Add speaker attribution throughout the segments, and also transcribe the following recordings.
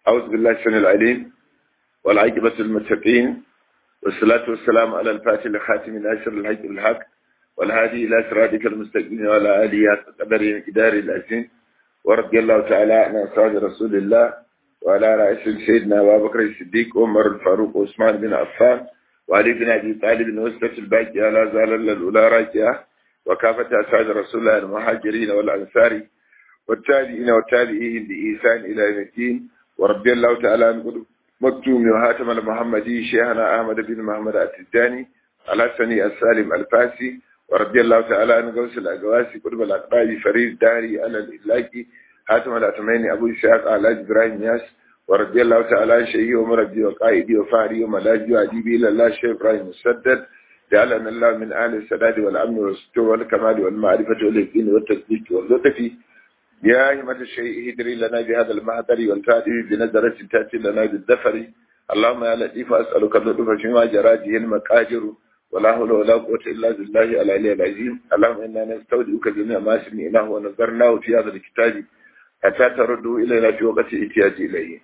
Speaker 1: أعوذ بالله السميع العليم والعاقبة للمتقين والصلاة والسلام على الفاتح الخاتم الأشر الحق الحق والهادي إلى صراطك المستقيم وعلى آله قدر إدار الأزين ورضي الله تعالى عن أصحاب رسول الله وعلى رئيس سيدنا أبو بكر الصديق عمر الفاروق وعثمان بن عفان وعلي بن أبي طالب وسلة الباقية لا زال الأولى راجعة وكافة أصحاب رسول الله المهاجرين والأنصار والتابعين والتابعين بإحسان إلى يوم الدين ورضي الله تعالى عن مكتوم وهاتم المحمدي شيخنا أحمد بن محمد التجاني الحسني السالم الفاسي ورضي الله تعالى عن غوث الأقواسي قرب الأقراب فريد داري على الإلاكي حاتم الأتمين أبو إسحاق على إبراهيم ياس ورضي الله تعالى عن شيخي ومربي وقائدي وفاري وملاجي وعديبي إلى الله شيخ إبراهيم مسدد جعلنا الله من أهل السداد والأمن والستر والكمال والمعرفة واليقين والتصديق واللطف يا همة الشيء هدري لنا بهذا المهدر والفادي بنظرة تأتي لنا بالدفر اللهم يا لطيف أسألك اللطف فيما جراجه المكاجر ولا حول ولا قوة إلا بالله العلي العظيم اللهم إنا نستودعك جميع ما سمعناه ونظرناه في هذا الكتاب حتى تردوا إلينا في وقت احتياج إليه.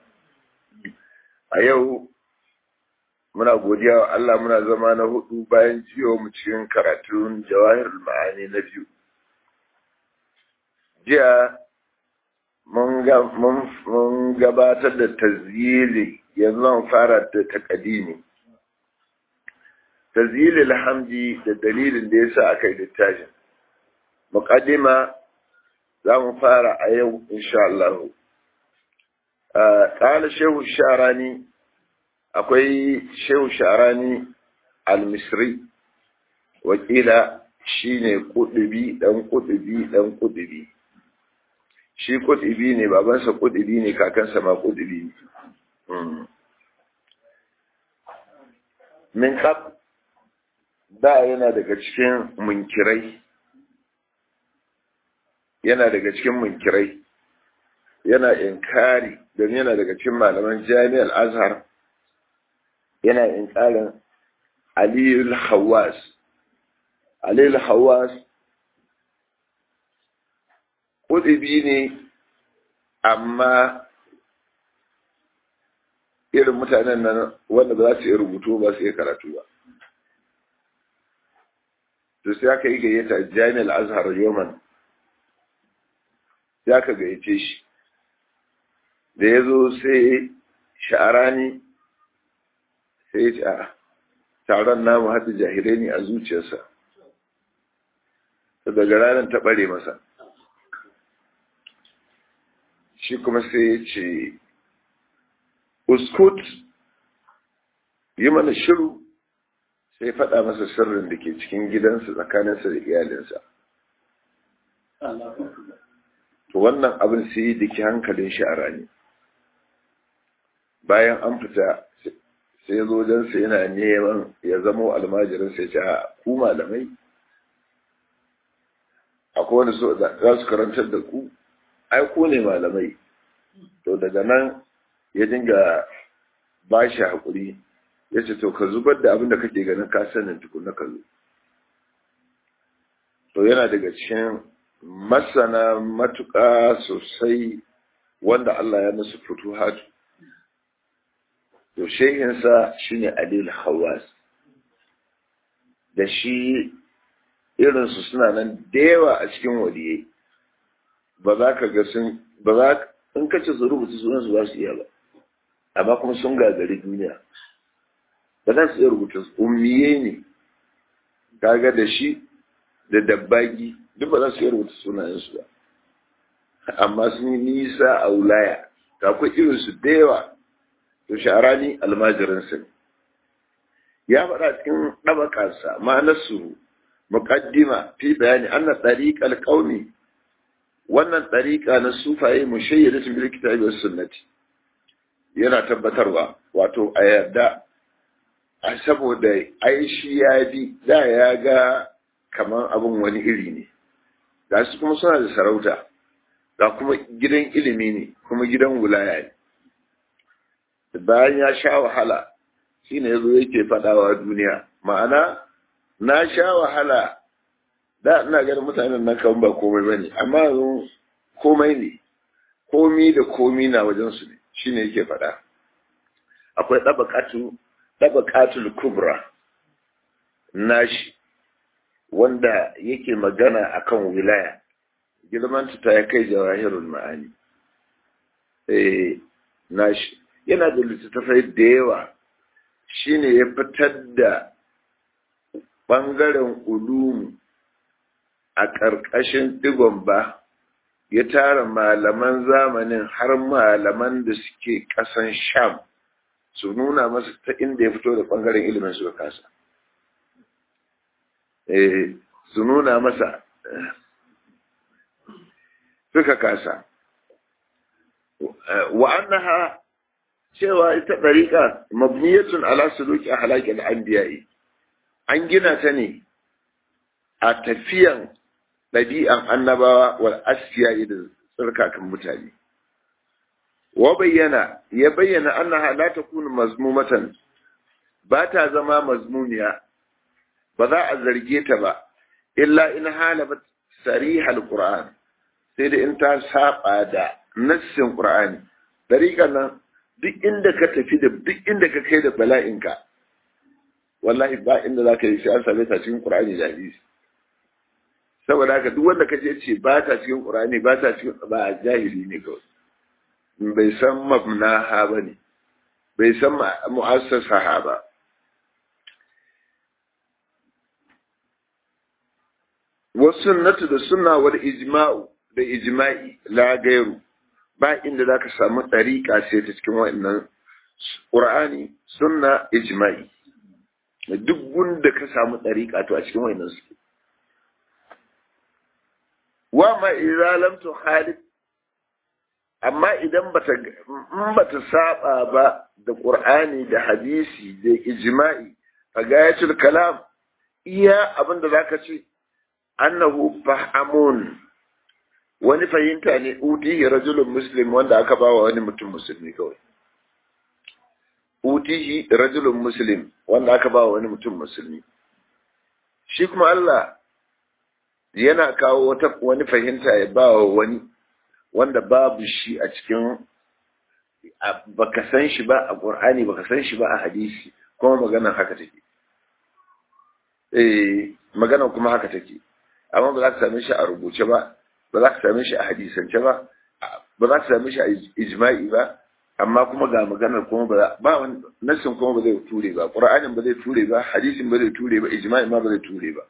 Speaker 1: أيوه muna godiya wa Allah muna zama na hudu bayan jiyo mu cikin karatun Jawahirul Ma'ani na biyu. Jiya mun gabatar da tazyili yanzu zan fara da takadimi. Tazyilil hamdi da dalilin da yasa aka yi littafin. Muqaddima za mu fara a yau insha Allah. Qala Shehu Sharani akwai Shehu Sharani al-Misri wakila shine kudubi dan kudubi shi kudubi ne babansa kudubi ne kakansa ma kudubi ne min kab da yana daga cikin munkirai yana inkari don yana daga cikin malaman Jami'ar Azhar yana inkarin Aliyul Hawas kudubi ne amma irin mutanen nan wanda ba za su yi rubutu ba su yi karatu ba to sai aka yi gayyata Jami'ar Azhar Yaman ya ka gayyace shi da ya zo sai Sha'arani sai ya taron namu hada jahilai ne a zuciyarsa daga ranar ta bare masa shi kuma sai ya ce uskut yi mana shiru sai faɗa masa sirrin da ke cikin gidansa tsakaninsa da iyalinsa to wannan abin sai yi dake hankalin Sha'arani bayan an fita sai zo don sai yana neman ya zamo almajirin sai ce ku malamai akwai wani so za su karantar da ku ai ku ne malamai to daga nan ya dinga ba shi haƙuri ya ce to ka zubar da abin da kake ganin ka sanin tukuna ka zo to yana daga cikin masana matuƙa sosai wanda Allah ya musu futuhatu to shehinsa shine Alil Hawas da shi irinsu suna nan da yawa a cikin waliyai ba za ka ga in kace su rubuta sunansu ba su iya ba amma kuma sun gagari duniya ba za su iya rubuta ummiye ne kaga da shi da dabbagi duk ba za su iya rubuta sunayensu ba amma sun yi nisa a wulaya ga akwai irinsu da yawa to Sha'arani almajirinsa ne ya faɗa cikin ɗabaƙarsa ma'anarsu muqaddima fi bayani anna tariqal qaumi wannan tariqa na sufaye mushayyidatun bil kitabi was sunnati yana tabbatarwa wato a yarda saboda ai shi ya bi da ya ga kaman abin wani iri ne ga su kuma suna da sarauta ga kuma gidan ilimi ne kuma gidan wilaya ne bayan ya sha wahala shi ne ya zo yake faɗawa duniya ma'ana na sha wahala da ina ganin mutanen nan kan ba komai ba ne amma komai ne komi da komi na wajensu ne shine yake faɗa. Akwai ɗabaƙatul kubra nashi wanda yake magana akan wilaya, girmanta ta ya kai jawahirul ma'ani. Nashi yana da littattafai da yawa, shine ya fitar da ɓangaren ulumu a ƙarƙashin digon ba, ya tara malaman zamanin har malaman da suke ƙasan Sham su nuna masa ta inda ya fito da ɓangaren ilimin suka kasa. Su nuna masa suka kasa. Wa'annaha cewa ita ɗariƙa mabniyatun ala suluki a halakin anbiya'i, an gina ta ne a tafiyan ɗabi'an annabawa wal asfiya'i da tsarkakan mutane. Ya bayyana annaha la takunu mazmumatan, ba ta zama mazmuniya, ba za a zarge ta ba illa in halabat sarihal qur'an, sai da in ta saba da nassin qur'ani. Dariƙan nan duk inda ka tafi da duk inda ka kai da bala'inka, wallahi ba inda za ka yi sai an same ta cikin qur'ani da hadisi. Saboda haka duk wanda ka je ce ba ta cikin qur'ani ba ta cikin, ba jahili ne kawai, bai san mabnaha ba ne, bai san mu'assasaha ba. Wasunnatu da sunna wal ijma'u da ijma'i la gairu, ba inda zaka samu tariqa sai ta cikin wannan Qur'ani, sunna, ijma'i. Duk gunda ka samu tariqa to a cikin wannan su. Wa ma idza lam tukhalif, amma idan bata saba ba da Qur'ani da hadisi da ijma'i, a gayatul kalam, iya abinda zaka ce annahu fahamun, wani fahimta ne utihi rajulun muslim wanda aka bawa wani mutum musulmi kawai. Utihi rajulun muslim wanda aka bawa wani mutum musulmi. Shi kuma Allah yana kawo wani fahimta ya bawa wani wanda babu shi a cikin, baka san shi ba a Qur'ani, baka san shi ba a hadisi, kuma maganar haka take. Maganar kuma haka take. Amma ba za ka same shi a rubuce ba, ba za ka same shi a hadisance ba, ba za ka same shi a ijma'i ba, amma kuma ga maganar kuma ba wani nassin kuma ba zai ture ba, Qur'anin ba zai ture ba, hadisin ba zai ture ba, ijma'i ma ba zai ture ba.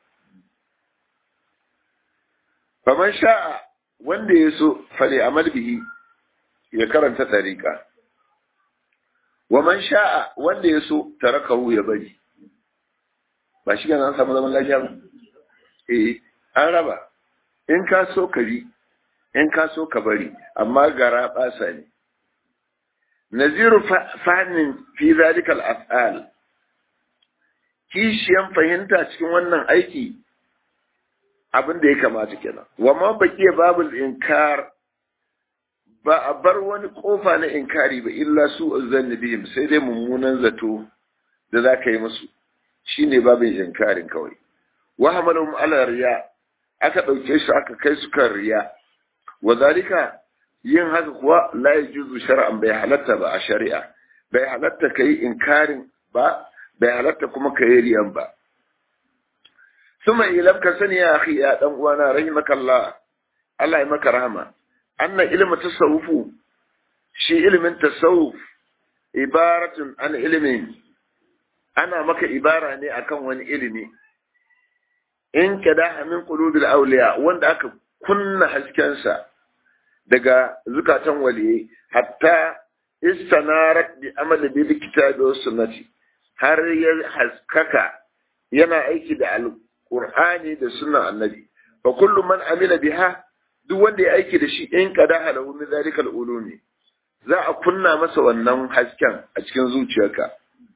Speaker 1: Faman sha'a, wanda ya so fali amal bihi, ya karanta tariqa. Wa man sha'a, wanda ya so tarakahu ya bari. Ba shi ga an samu zaman lafiya ba? An raba, in ka so ka bi, in ka so ka bari, amma gara ɓasa ne. Naziru fahimmin fi zalikal af'al, kishiyan fahimta cikin wannan aiki abin da ya kamata kenan. Wa ma baqiya babul inkar, ba a bar wani kofa na inkari ba illa su zanni bihim, sai dai mummunan zato da za ka yi musu, shine babin inkarin kawai. Wa hamalhum ala riya, aka ɗauke shi aka kai su kan riya, wa zalika yin haka kuwa la yajuzu shar'an, bai halatta ba a shari'a, bai halatta kai inkarin ba, bai halatta kuma kai riyan ba. Suma ilam ka sani ya akhi, ya dan uwana rahimakallah, Allah ya maka rahama, anna ilmu tasawufu, shi ilmin tasawuf ibaratun an ilmin, ana maka ibara ne akan wani ilimi, in kada min qulubil awliya, wanda aka kunna haskensa daga zukatan waliyai, hatta istanarat bi amali bil kitabi was sunnati, har ya haskaka yana aiki da alqur'ani da sunnan annabi. Fa kullu man amila biha, duk wanda ya aiki da shi, in kada halahu min zalikal ulumi, za a kunna masa wannan hasken a cikin zuciyarka.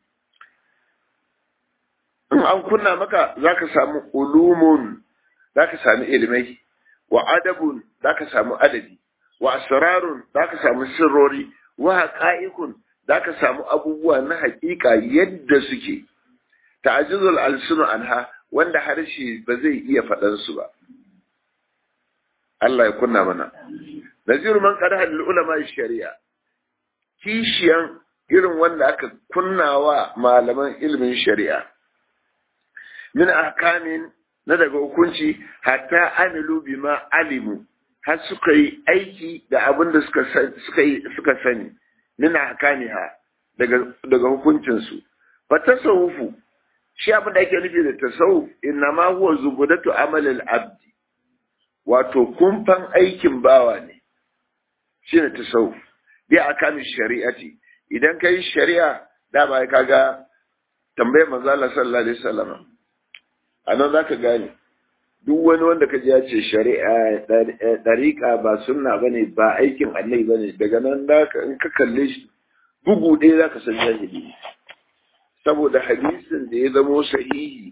Speaker 1: In an kunna maka za ka samu ulumun, za ka samu ilimai, wa adabun za ka samu adabi, wa asrarun za ka samu sirrori, wa haƙa'ikun za ka samu abubuwa na haƙiƙa yadda suke, ta'ajizul alsunu anha, wanda harshe ba zai iya faɗansu ba. Allah ya kunna mana. naziru man qadaha lil ulama shari'a kishiyan irin wanda aka kunnawa malaman ilimin shari'a min ahkamin na daga hukunci hatta amilu bima alimu har suka yi aiki da abin da suka sani min ahkamiha daga hukuncinsu fa tasawufu shi abin da ake nufi da tasawuf innama huwa zubudatu amalil abdi wato kumfan aikin bawa ne shine tasawuf bi akamin shari'ati idan kai shari'a da ba kaga tambayar manzo Allah sallallahu alaihi wasallam anan zaka gane duk wani wanda ka ji ya ce shari'a dariqa ba sunna bane ba aikin Allah bane daga nan da in ka kalle shi bugu ɗaya zaka san jahili saboda hadisin da ya zamo sahihi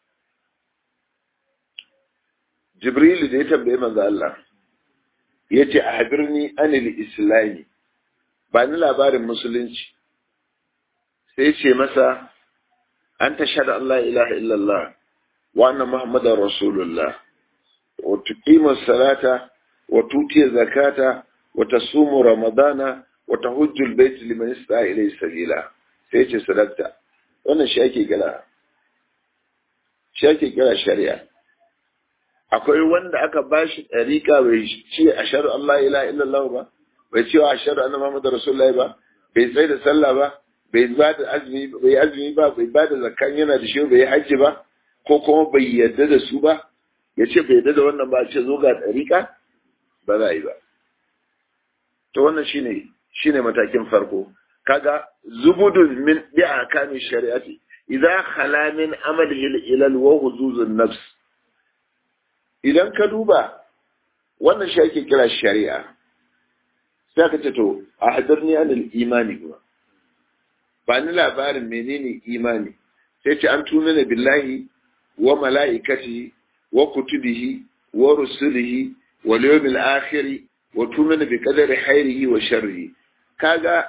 Speaker 1: Jibril da ya tambaye manzo Allah yace ahbirni anil islami ba ni labarin musulunci sai ce masa an tashhadu an la ilaha illallah wa anna muhammadar rasulullah wa tuqima salata wa tuti zakata wa tasumu ramadana wa tahujju albayt liman istata ilayhi sabila sai ce sadaqta wannan shi ake kira shari'a akwai wanda aka bashi dariqa bai ce ashhadu an la ilaha illallah ba bai ce ashhadu anna muhammadar rasulullah ba bai tsaya da sallah ba bai ba da azumi ba bai ba da zakkan yana da shi bai haji ba ko kuma bai yarda da su ba ya ce bai yarda da wannan ba ce zo ga dariqa ba za a yi ba to wannan shine matakin farko kaga zubudun min bi ahkami shari'ati idza khala min amalihi ila wa huzuzun nafs idan ka duba wannan shi ake kira shari'a sai ka ce to ahdarni anil imani kuma ba ni labarin menene imani sai ce an tumina billahi wa mala'ikati wa kutubihi wa rusulihi wa yawmil akhir wa tumina bi qadari khairihi wa sharrihi kaga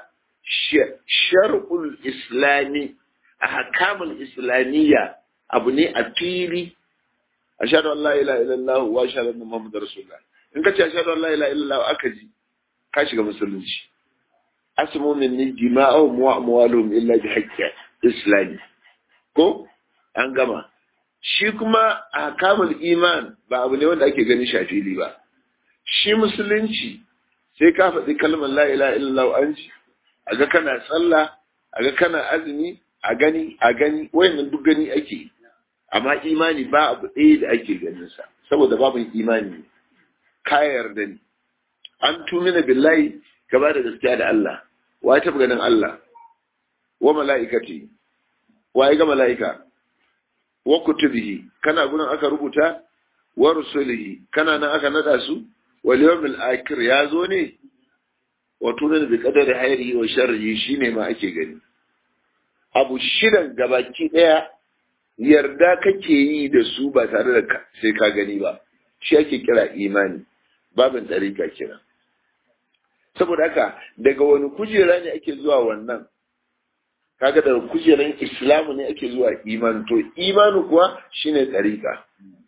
Speaker 1: shar'ul islami ahkamul islamiyya abu ne a fili ashhadu an la ilaha illallah wa ashhadu anna muhammadar rasulullah in ka ce ashhadu an la ilaha illallah aka ji ka shiga musulunci asmu minni dima'uhum wa amwaluhum illa bi haqqi islami ko an gama shi kuma ahkamul iman ba abu ne wanda ake gani shafili ba shi musulunci sai ka faɗi kalmar la ilaha illallah an ji aga kana sallah aga kana azumi a gani wayannan duk gani ake amma imani ba abu ɗaya da ake ganin sa saboda babu imani ka yarda ni an tumina billahi ka ba da gaskiya da Allah wa ta ganin Allah wa mala'ikati wa ga mala'ika wa kutubihi kana gurin aka rubuta wa rusulihi kana nan aka nada su wal yawmil akhir ya zo ne wa tumina bi qadari khairihi wa sharrihi shine ma ake gani abu shidan gabaki daya yarda kake yi da su ba tare da sai ka gani ba shi ake kira imani babin tsarika kira saboda haka daga wani kujera ne ake zuwa wannan kaga daga kujeran islamu ne ake zuwa iman to imanu kuwa shine tsarika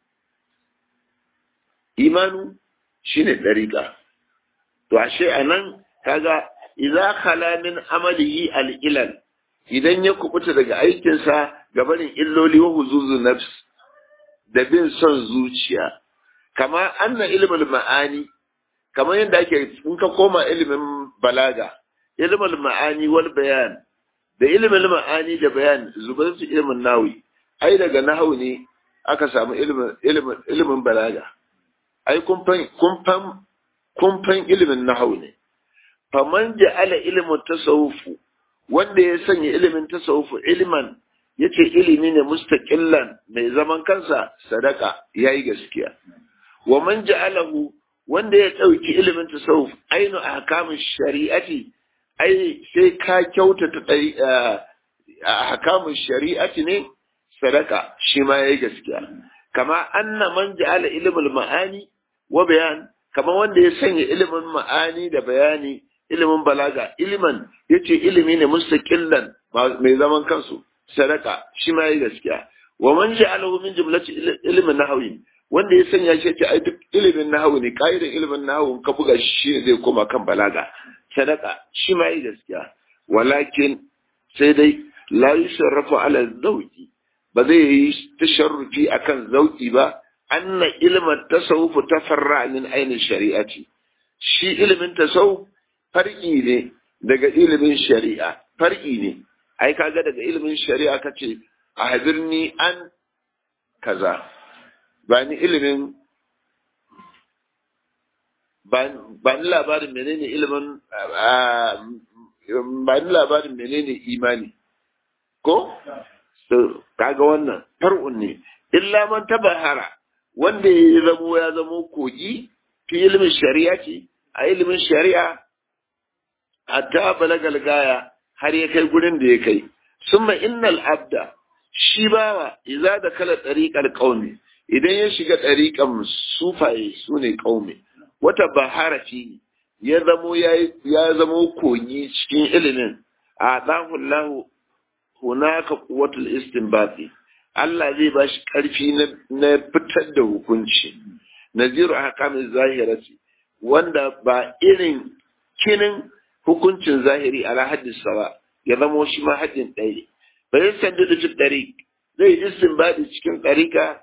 Speaker 1: imanu shine tsarika to ashe anan kaga idza khala min amalihi al-ilal idan ya kubuta daga aikinsa gabanin illoli wa huzuzun nafs da bin son zuciya kama anna ilmul ma'ani kamar yadda ake in ka koma ilimin balaga ilmul ma'ani wal bayan da ilmul ma'ani da bayan zubatu ilmin nawi ai daga nahwu ne aka samu ilimin balaga ai kumfan ilimin nahwu ne faman ja'ala ilmu tasawufu wanda ya sanya ilimin tasawufu ilman yace ilimi ne mustaqillan mai zaman kansa sadaka yayi gaskiya wa man ja'alahu wanda ya dauki ilimin tasawuf ainu ahkamin shari'ati ai sai ka kyautata ahkamin shari'ati ne sadaka shi ma yayi gaskiya kama anna man ja'ala ilmul ma'ani wa bayan kama wanda ya sanya ilimin ma'ani da bayani ilimin balaga iliman yace ilimi ne mustaqillan mai zaman kansu sadaka shi ma yi gaskiya wa man ja'alahu min jumlati ilmin nahwi wanda ya sanya shi ce ai duk ilimin nahawu ne kaidan ilimin nahawu ka buga shi zai koma kan balaga sadaka shi ma yi gaskiya walakin sai dai la yusarrafu ala zawji ba zai yi tasharrufi akan zauki ba anna ilmin tasawuf tafarra min ainihin shari'ati shi ilimin tasawuf farki ne daga ilimin shari'a farki ne ai kaga daga ilimin shari'a kace a hadirni an kaza ba ni ilimin ba ni labarin menene ilimin ba ni labarin menene imani ko kaga wannan far'un ne illa man tabahara wanda ya zamo kogi fi ilimin shari'a ce a ilimin shari'a hatta balagal gaya har ya kai gurin da ya kai summa innal abda shi bawa idza da kala tariqal qaumi idan ya shiga tariqan sufaye sune qaumi wata bahara fi ya zamo kogi cikin ilimin a dahullahu hunaka quwwatul istinbati Allah zai ba shi ƙarfi na fitar da hukunci naziru ahkamiz zahirati wanda ba irin kinin hukuncin zahiri ala haddis sawa ya zamo shi ma haddin ɗaya bayan sanda da cikin ɗari zai istinbati cikin ɗarika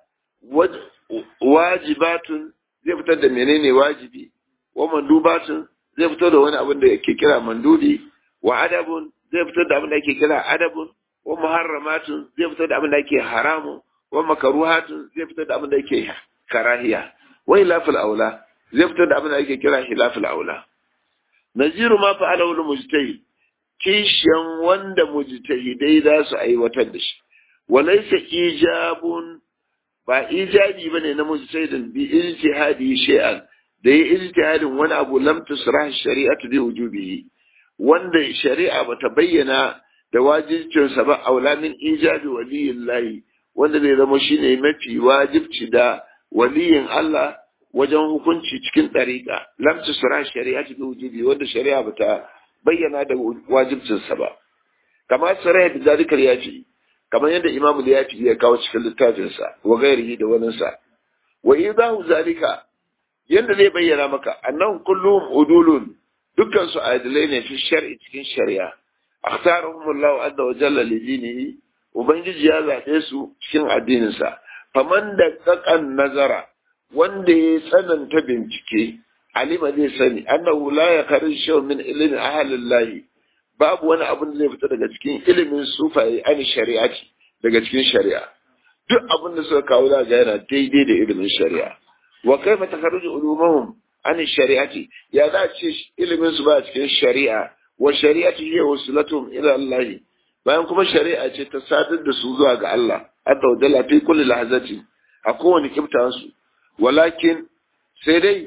Speaker 1: wajibatun zai fitar da menene wajibi wa mandubatun zai fitar da wani abin da yake kira mandubi wa adabun zai fitar da abin da yake kira adabun wa muharramatun zai fitar da abin da yake haramu wa makaruhatun zai fitar da abin da yake karahiya wa hilaful aula zai fitar da abin da yake kira hilaful aula naziru ma fa'ala wal mujtahid kishiyan wanda mujtahidai za su aiwatar da shi walaysa ijabun ba ijabi bane na mujtahidin bi ijtihadi shay'an da yi ijtihadin wani abu lam tusrah shari'atu bi wujubihi wanda shari'a bata bayyana da wajibcinsa ba aula min ijabi waliyillahi wanda zai zama shine mafi wajibci da waliyin Allah wajen hukunci cikin ɗariƙa lam tusra shari'ati bi wujubi wanda shari'a bata bayyana da wajibcinsa ba kama sarai da zalikar yafi kamar yadda Imam Yafi ya kawo cikin littafinsa wa gairihi da waninsa wa idahu zalika yanda zai bayyana maka annahum kulluhum udulun dukkan su adilai ne fi shar'i cikin shari'a اختارهم الله عز وجل لدينه ubangiji ya zaɓe su cikin addininsa faman da kakan nazara wanda ya tsananta bincike alima zai sani annahu la yakharuj shaw min ilmi ahlillahi babu wani abin da zai fita daga cikin ilimin sufaye an shari'ati daga cikin shari'a duk abin da suka kawo za ga yana daidai da ilimin shari'a wa kaifa takharuju ulumuhum an shari'ati ya za ce ilimin su ba cikin shari'a wa shari'atu hiya wasilatun ila Allah bayan kuma shari'a ce ta sadar da su zuwa ga Allah azza wa jalla fi kulli lahzati a kowane kibtan su walakin sai dai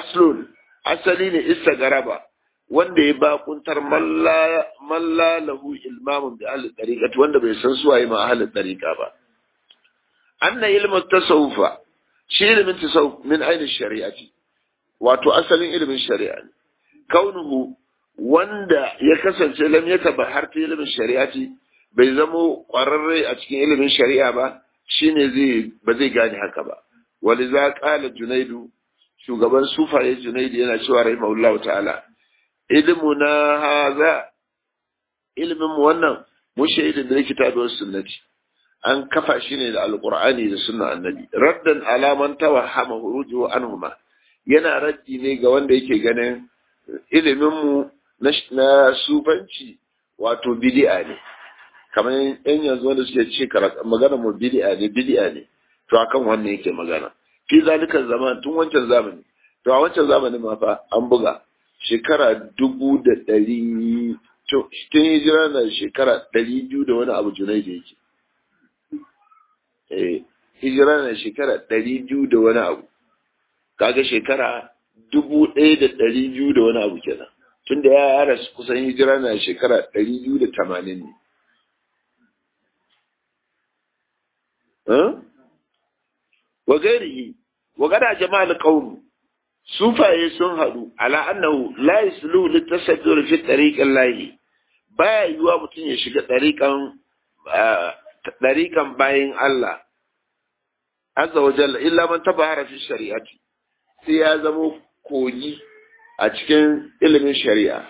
Speaker 1: asali ne istagaraba wanda ya bakuntar malla lahu ilmamun bi ahli tariqati wanda bai san su waye ma ahli tariqa ba anna ilmu tasawufa shi ilmin tasawuf min ainihin shari'ati wato asalin ilmin shari'a ne kaunuhu wanda ya kasance lam ya tabahar ta ilimin shari'ati bai zamo ƙwararre a cikin ilimin shari'a ba shine ba zai gane haka ba waliza qala junaidu shugaban sufaye junaidu yana cewa rahimahullahu ta'ala ilmuna haza ilmin wannan mushahidin da kitabun sunnati an kafa shi ne da alqur'ani da sunna annabi raddan alaman tawahhama huruju anhuma yana raddi ne ga wanda yake ganin ilimin mu na sufanci wato bid'a ne kamar yan yanzu wanda suke ce magana mu bid'a ne to akan wannan yake magana fi zalika zaman tun wancan zamani to a wancan zamani ma fa an buga shekara 1100 to cikin hijira na shekara 200 da wani abu Junaidu yake hijira na shekara 200 da wani abu kaga shekara 1200 da wani abu kenan tunda ya rasu kusan hijira na shekara 280 ne wa gairihi wa gada jama'al qaum sufaye sun hadu ala annahu la yaslu litasabdur fi tariqil lahi baya yiwa mutum ya shiga tariqan bayin Allah azza wa jalla illa man tabahara fi shari'ati sai ya zama kogi a cikin ilimin shari'a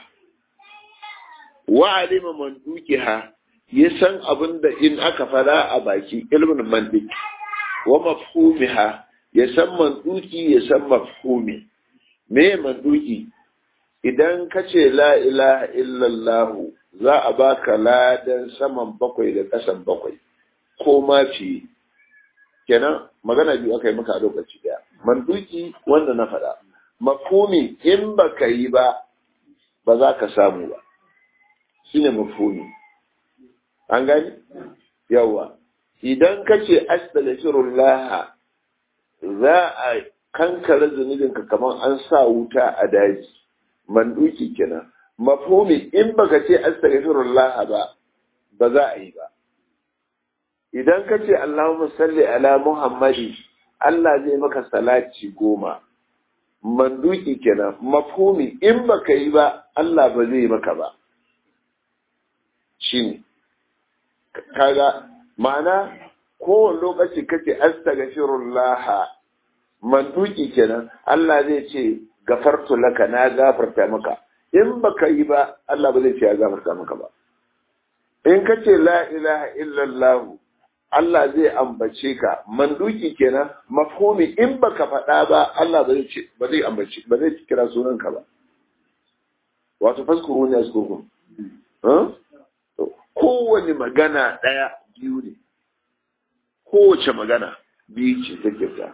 Speaker 1: wa alima mandukiha ya san abin da in aka fada a baki ilmin mandik wa mafhumiha ya san manduki ya san mafhumi me manduki idan ka ce la ilaha illallah za a baka ladan saman bakwai da kasan bakwai ko ma fi kenan magana biyu aka yi maka a lokaci daya manduki wanda na faɗa mafhumi in baka yi ba ba za ka samu ba shine mafhumi an gani yawa idan ka ce astaghfirullah za a kankare zunubinka kamar an sa wuta a daji manduki kenan mafhumi in baka ce astaghfirullah ba za a yi ba idan ka ce Allahumma salli ala Muhammadi Allah zai maka salati 10 manduki kenan mafhumi in baka yi ba Allah ba zai maka ba shine kaga ma'ana kowane lokaci kace astaghfirullah manduki kenan Allah zai ce gafartu laka na gafarta maka in baka yi ba Allah ba zai ce ya gafarta maka ba in kace la ilaha illallah Allah zai ambace ka manduki kenan mafhumi in baka faɗa ba Allah ba zai ce ba zai ambace ba zai kira sunanka ba wato faskuru ne askurkum kowane magana ɗaya biyu ne kowace magana biyu ce take ta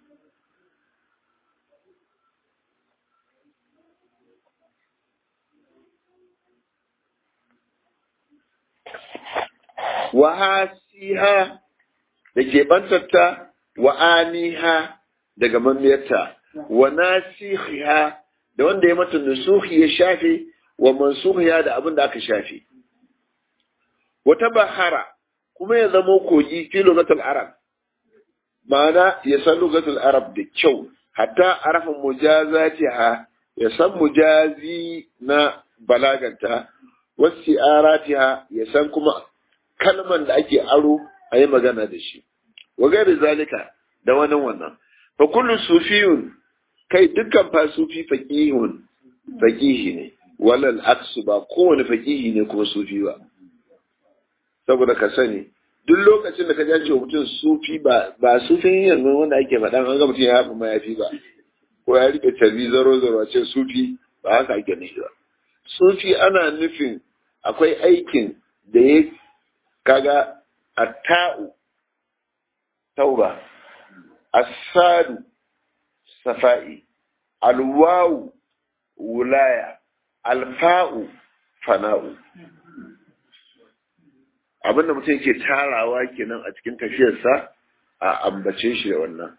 Speaker 1: wa hasiha da ke bantarta wa aniha daga mamiyarta wa nasiha da wanda ya mata nusuhi ya shafe wa mansuhiya da abin da aka shafe wata bahara kuma ya zamo kogi fi lugatul arab ma'ana ya san lugatul arab da kyau hatta arafin mujazatiha ya san mujazi na balaganta wasu aratiha ya san kuma kalman da ake aro a yi magana da shi wa gairi zalika da wani wannan fa kullu sufiyun kai dukkan fa sufi faqihi ne walal aksu ba kowane faqihi ne kuma sufi ba saboda ka sani duk lokacin da ka ji cewa mutum sufi ba sufin yanzu wanda ake faɗa an ga mutum ya haɓa mayafi ba ko ya rike tarbi zaro a ce sufi ba haka ake nufi ba sufi ana nufin akwai aikin da ya kaga atta'u tauba as-sadu safa'i alwawu wulaya alfa'u fana'u abinda mutum yake tarawa kenan a cikin tafiyarsa a ambace shi da wannan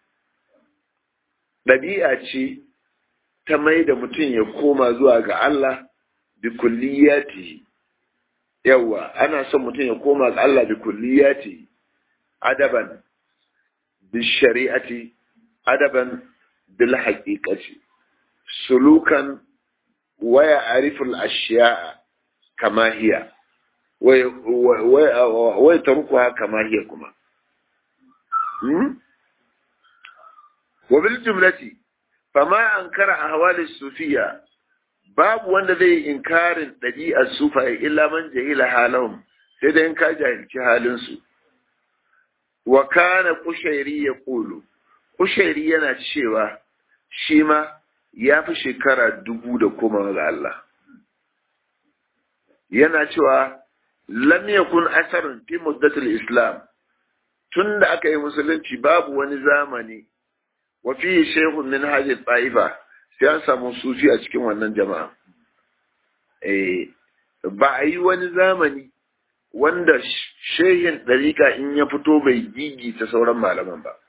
Speaker 1: ɗabi'a ce ta mai da mutum ya koma zuwa ga Allah bi kulliyati yawa ana son mutum ya koma ga Allah bi kulliyati adaban bi shari'ati adaban bil haqiqati sulukan wa ya'rifu al ashya'a kama hiya wa yatrukuha kama hiya kuma wa bil jumlati fama ankara ahwal as-sufiyya babu wanda zai inkarin ɗabi'ar sufaye illa man jahila halahum sai da in ka jahilci halin su wa kana kushairi ya kulu kushairi yana cewa shi ma ya fi shekara 1000 da koma ga Allah yana cewa lam yakun asarun fi muddatil islam tunda aka yi musulunci babu wani zamani wa fi shaykhun min hadhihi ta'ifa sai an samu sufi a cikin wannan jama'a ba a yi wani zamani wanda shehin ɗariƙa in ya fito bai gigi ta sauran malaman ba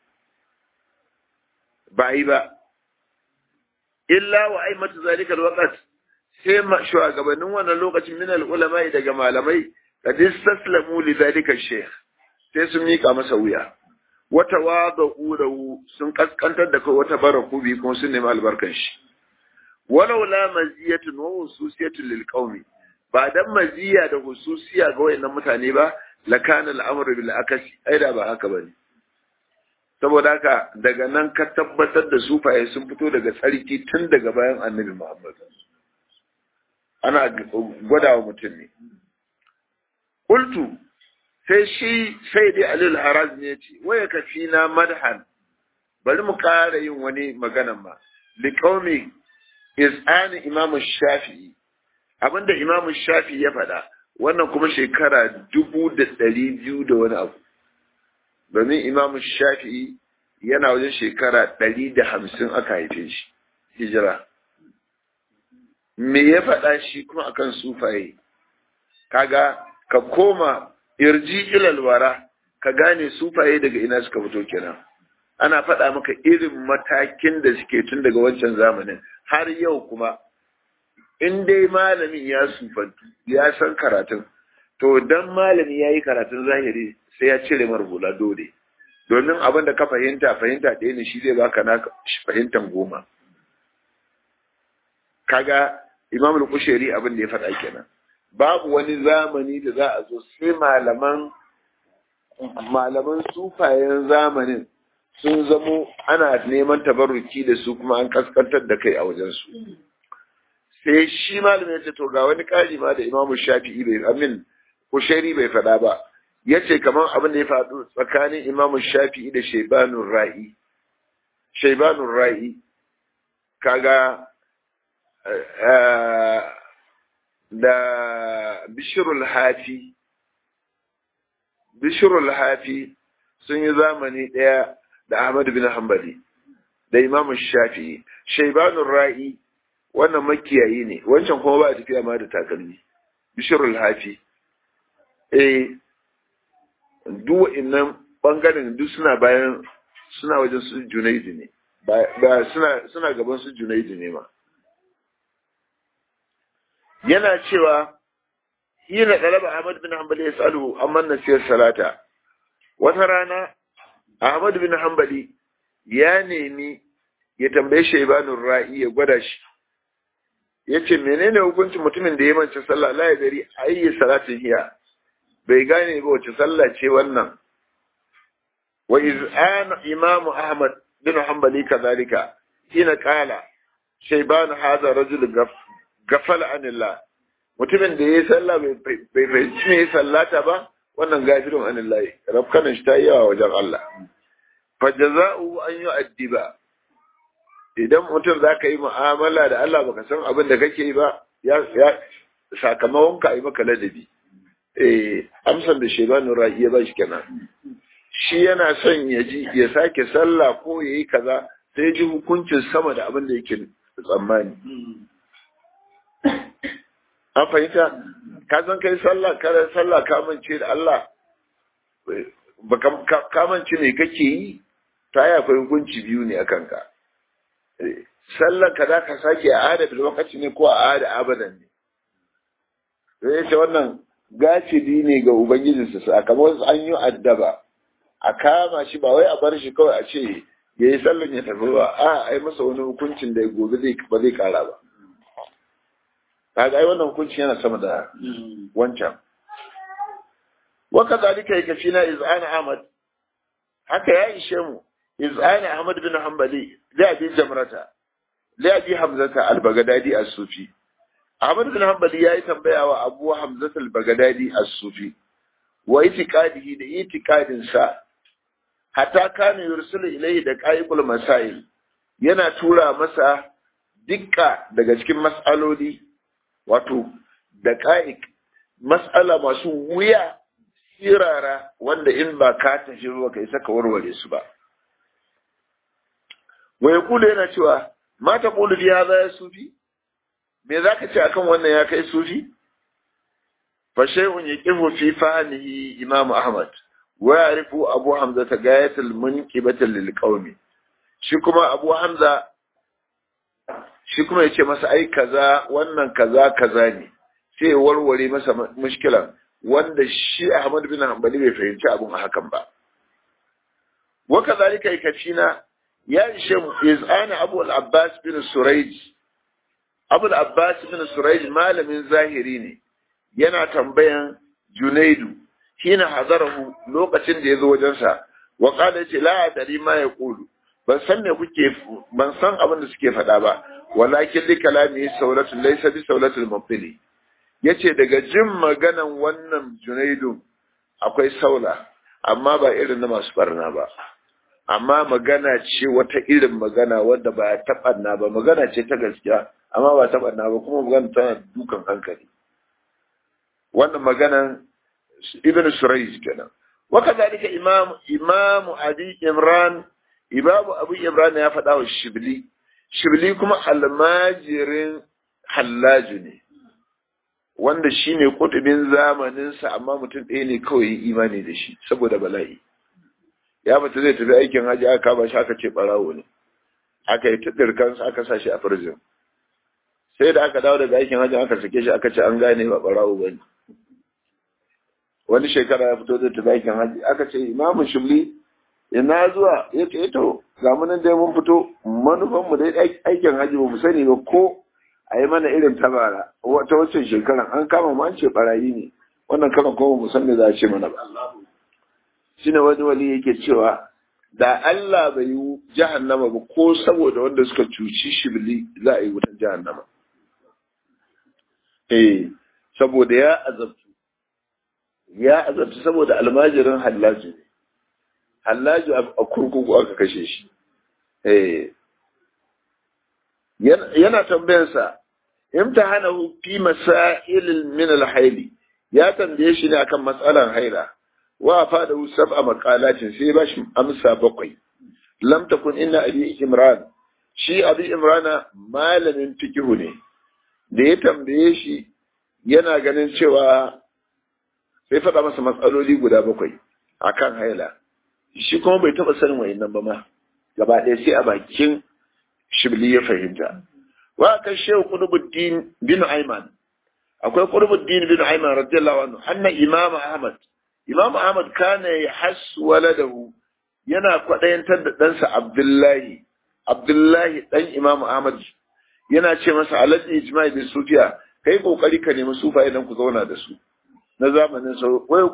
Speaker 1: ba a yi ba illa wa aimatu zalika alwaqt sai shugabannin wannan lokacin min ulama daga malamai kad istaslamu li zalika sheikh sai sun mika masa wuya wata wada'u lahu sun kaskantar da kai wata baraku bi kuma sun nemi albarkan shi walau la maziyatun wa hususiyatun lil qaumi ba dan maziya da hususiya ga wayannan mutane ba lakana al'amru bil akasi ai da ba haka bane saboda haka daga nan ka tabbatar da sufaye sun fito daga tsarki tun daga bayan annabi Muhammad ana gwada wa mutum ne qultu sai dai Alil Harazmi ya ce waya kafina madhan bari mu ƙara yin wani maganan ma liqaumi iz'ani Imam Shafi'i abinda Imam Shafi'i ya faɗa wannan kuma shekara 200 da wani abu domin Imam Shafi'i yana wajen shekara 150 aka haife shi hijira me ya faɗa shi kuma akan sufaye kaga ka koma irji ilal wara ka gane sufaye daga ina suka fito kenan ana faɗa maka irin matakin da suke tun daga wancan zamanin har yau kuma in dai malamin ya sufantu ya san karatun to dan malami ya yi karatun zahiri sai ya cire marhula dole domin abin da ka fahimta ɗaya ne shi zai baka na fahimtan 10 kaga Imam al-Kushairi abin da ya faɗa kenan babu wani zamani da za a zo sai malaman sufayen zamanin sun zamo ana neman tabarruki da su kuma an kaskantar da kai a wajensu sai shi malamin ya ce to ga wani ƙari ma da Imam Shafi'i Kushairi bai faɗa ba yace kamar abin da ya faɗo tsakanin Imam Shafi'i da Shaybanur Ra'i kaga da Bishrul Hafi sun yi zamani ɗaya da Ahmad bin Hanbali da Imam Shafi'i. Shaybanur Ra'i wannan makiyayi ne, wancan kuma ba a tafiya ma da takalmi. Bishrul Hafi. Duk wa'innan bangaren duk suna wajen su Junaidi ne. Ba suna gaban su Junaidi ne ma. Yana cewa hina ɗalaba Ahmad bin Hanbali ya tsalu amman nasiyar salata. Wata rana Ahmad bin Hanbali ya nemi ya tambaye Shaybanur Ra'i ya gwada shi. Ya ce menene hukuncin mutumin da ya mance sallah la ya dari ayyi salatin hiya bai gane ba wace sallah ce wannan. Wa iz'an Imam Ahmad bin Hanbali kadhalika hina qala Shayban hadha rajul gafala anillah mutumin da yayi sallah bai fahimci me sallata ba wannan gafirun anillah rabkanan shi ta yi yawa wajen Allah fa jaza'u an yu'addiba idan mutum zaka yi mu'amala da Allah baka san abin da kake yi ba ya sakamakon ka yi maka ladabi amsar da Shaybanur Ra'i ya ba shi kenan shi yana son ya sake sallah ko yayi kaza sai ji hukuncin sama da abin da yake tsammani an fahimta ka san kai sallah ka mance da Allah ka mance me kake yi ta yi akwai hukunci biyu ne akan ka sallan ka za ka sake a ada bil lokaci ne ko a ada abadan ne sai ce wannan gacidi ne ga ubangijinsa sakamakon an yi addaba a kama shi ba wai a bar shi kawai a ce ya yi sallan ya tafi ba a ai masa wani hukuncin da gobe ba zai kara ba kaga ai wannan hukunci yana sama da wancan wa kadhalika yakfina iz'an Ahmad haka ya ishe mu iz'an Ahmad bin Hanbali da abi jamrata da abi Hamzata al-Baghdadi as-Sufi Ahmad bin Hanbali yayi tambaya wa Abu Hamzata al-Baghdadi as-Sufi wa itiqadihi da itiqadin sa hatta kana yursilu ilayhi da qaibul masail yana tura masa dukka daga cikin mas'aloli wato da ƙa'ik mas'ala masu wuya sirara wanda in ba ka tafi ba kai saka warware su ba wai kula yana cewa mata kulu bi hadha ya sufi me zaka ce akan wannan ya kai sufi fa shay'un yaqifu fi fahmihi Imam Ahmad wa ya'rifu Abu Hamza gayatul munqibata lil qaumi shi kuma Abu Hamza shi kuma ya ce masa ai kaza wannan kaza ne sai warware masa mushkilan wanda shi Ahmad bin Hanbali bai fahimci abun a hakan ba wa kazalika yakfina ya ishe iz'ana Abu al-Abbas bin Surayj Abu al-Abbas bin Surayj malamin zahiri ne yana tambayan Junaidu hina hazarahu lokacin da yazo wajensa wa qala ce la adari ma yaqulu ban san abin da suke faɗa ba walakin li kalami sauratu laysa bi sauratul mubtili yace daga jin maganan wannan Junaidu akwai saula amma ba irin na masu barna ba amma magana ce wata irin magana wanda ba ta barna ba magana ce ta gaskiya amma ba ta barna ba kuma magana tana dukan hankali wannan maganan ibn Surayj kenan وكذلك إمام أبي إمران أبو إمران يا فتاة الشبلي شبلي كما الماجرين حلاجني wanda shine kutubin zamaninsa amma mutum ɗaya ne kawai imani da shi saboda bala'i ya fita zai tafi aikin haji aka ba shi aka ce barawo ne aka yi tudurkansa aka sa shi a prison sai da aka dawo daga aikin haji aka sake shi aka ce an gane ba barawo bane wani shekara ya fito zai tafi aikin haji aka ce imamu shibli ina zuwa ya ce to ga mu nan dai mun fito manufan mu dai aikin haji ba mu sani ba ko a yi mana irin tabara wata wacce shekaran an kama mu an ce barayi ne wannan karan kuma mu san me za a ce mana ba shine wani wali yake cewa da Allah bai yi jahannama ba ko saboda wanda suka cuci shibli za a yi wutan jahannama saboda ya azabtu saboda almajirin hallaji ne hallaji a kurkuku aka kashe shi yana tambayarsa imtahanahu fi masail min al-hayl ya tambaye shi ne akan matsalan haila wa fadahu sab'a maqalatin sai ba shi amsa 7 lam takun inna abi imran shi abi imrana malamin fiqhu ne da ya tambaye shi yana ganin cewa sai faɗa masa matsaloli guda 7 akan haila shi kuma bai taɓa sanin wayannan ba ma gaba ɗaya sai a bakin shibli ya fahimta wa kan shehu qutbuddin bin ayman akwai qutbuddin bin ayman radiyallahu anhu anna imam ahmad kana yahas waladahu yana kwadayantar da ɗansa abdullahi dan imam ahmad yana ce masa alaji ijma'i bi sufiya kai kokari ka nemi sufa idan ku zauna da su na zamanin sa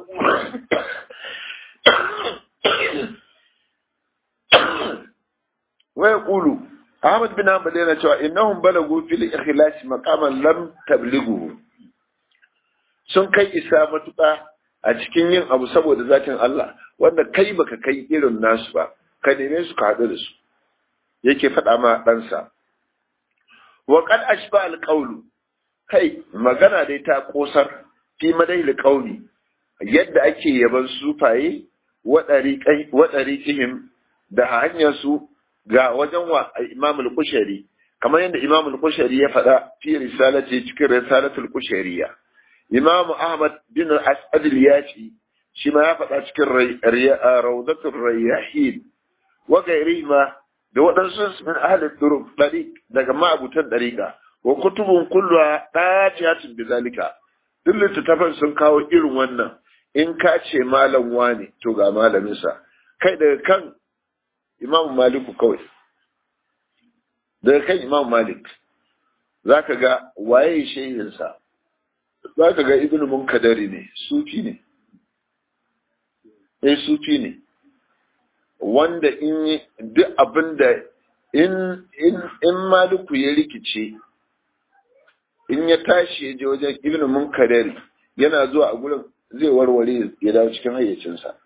Speaker 1: wai kulu Ahmad bin Hanbal yana cewa innahum balagu fil ikhlas maqaman lam tablighu sun kai isa matuƙa a cikin yin abu saboda zatin Allah wanda kai baka kai irin nasu ba ka neme su ka haɗu da su yake faɗa ma ɗansa wa qad ashba al qawlu kai magana dai ta kosar fi madai al qawli yadda ake yaban sufaye wa dariqihim da hanyar su ga wajen wa Imam al-Qushayri kamar yadda Imam al-Qushayri ya faɗa fi risalati cikin risalatul Qushayriya Imam Ahmad bin As'ad al-Yashi shi ma ya faɗa cikin Rawdatul Rayyahin wa gairihima da waɗansu min ahli turuq tariq daga ma'abutan dariqa wa kutubun kulluha qati'atun bizalika duk littattafan sun kawo irin wannan in ka ce malam wani to ga malamin sa kai daga kan Imam Maliku kawai daga kan Imam Malik za ka ga waye shehinsa za ka ga Ibn Munkadari ne sufi ne sufi ne wanda in duk abin da in Maliku ya rikice in ya tashi ya je wajen Ibn Munkadari yana zuwa a gurin zai warware ya dawo cikin hayyacinsa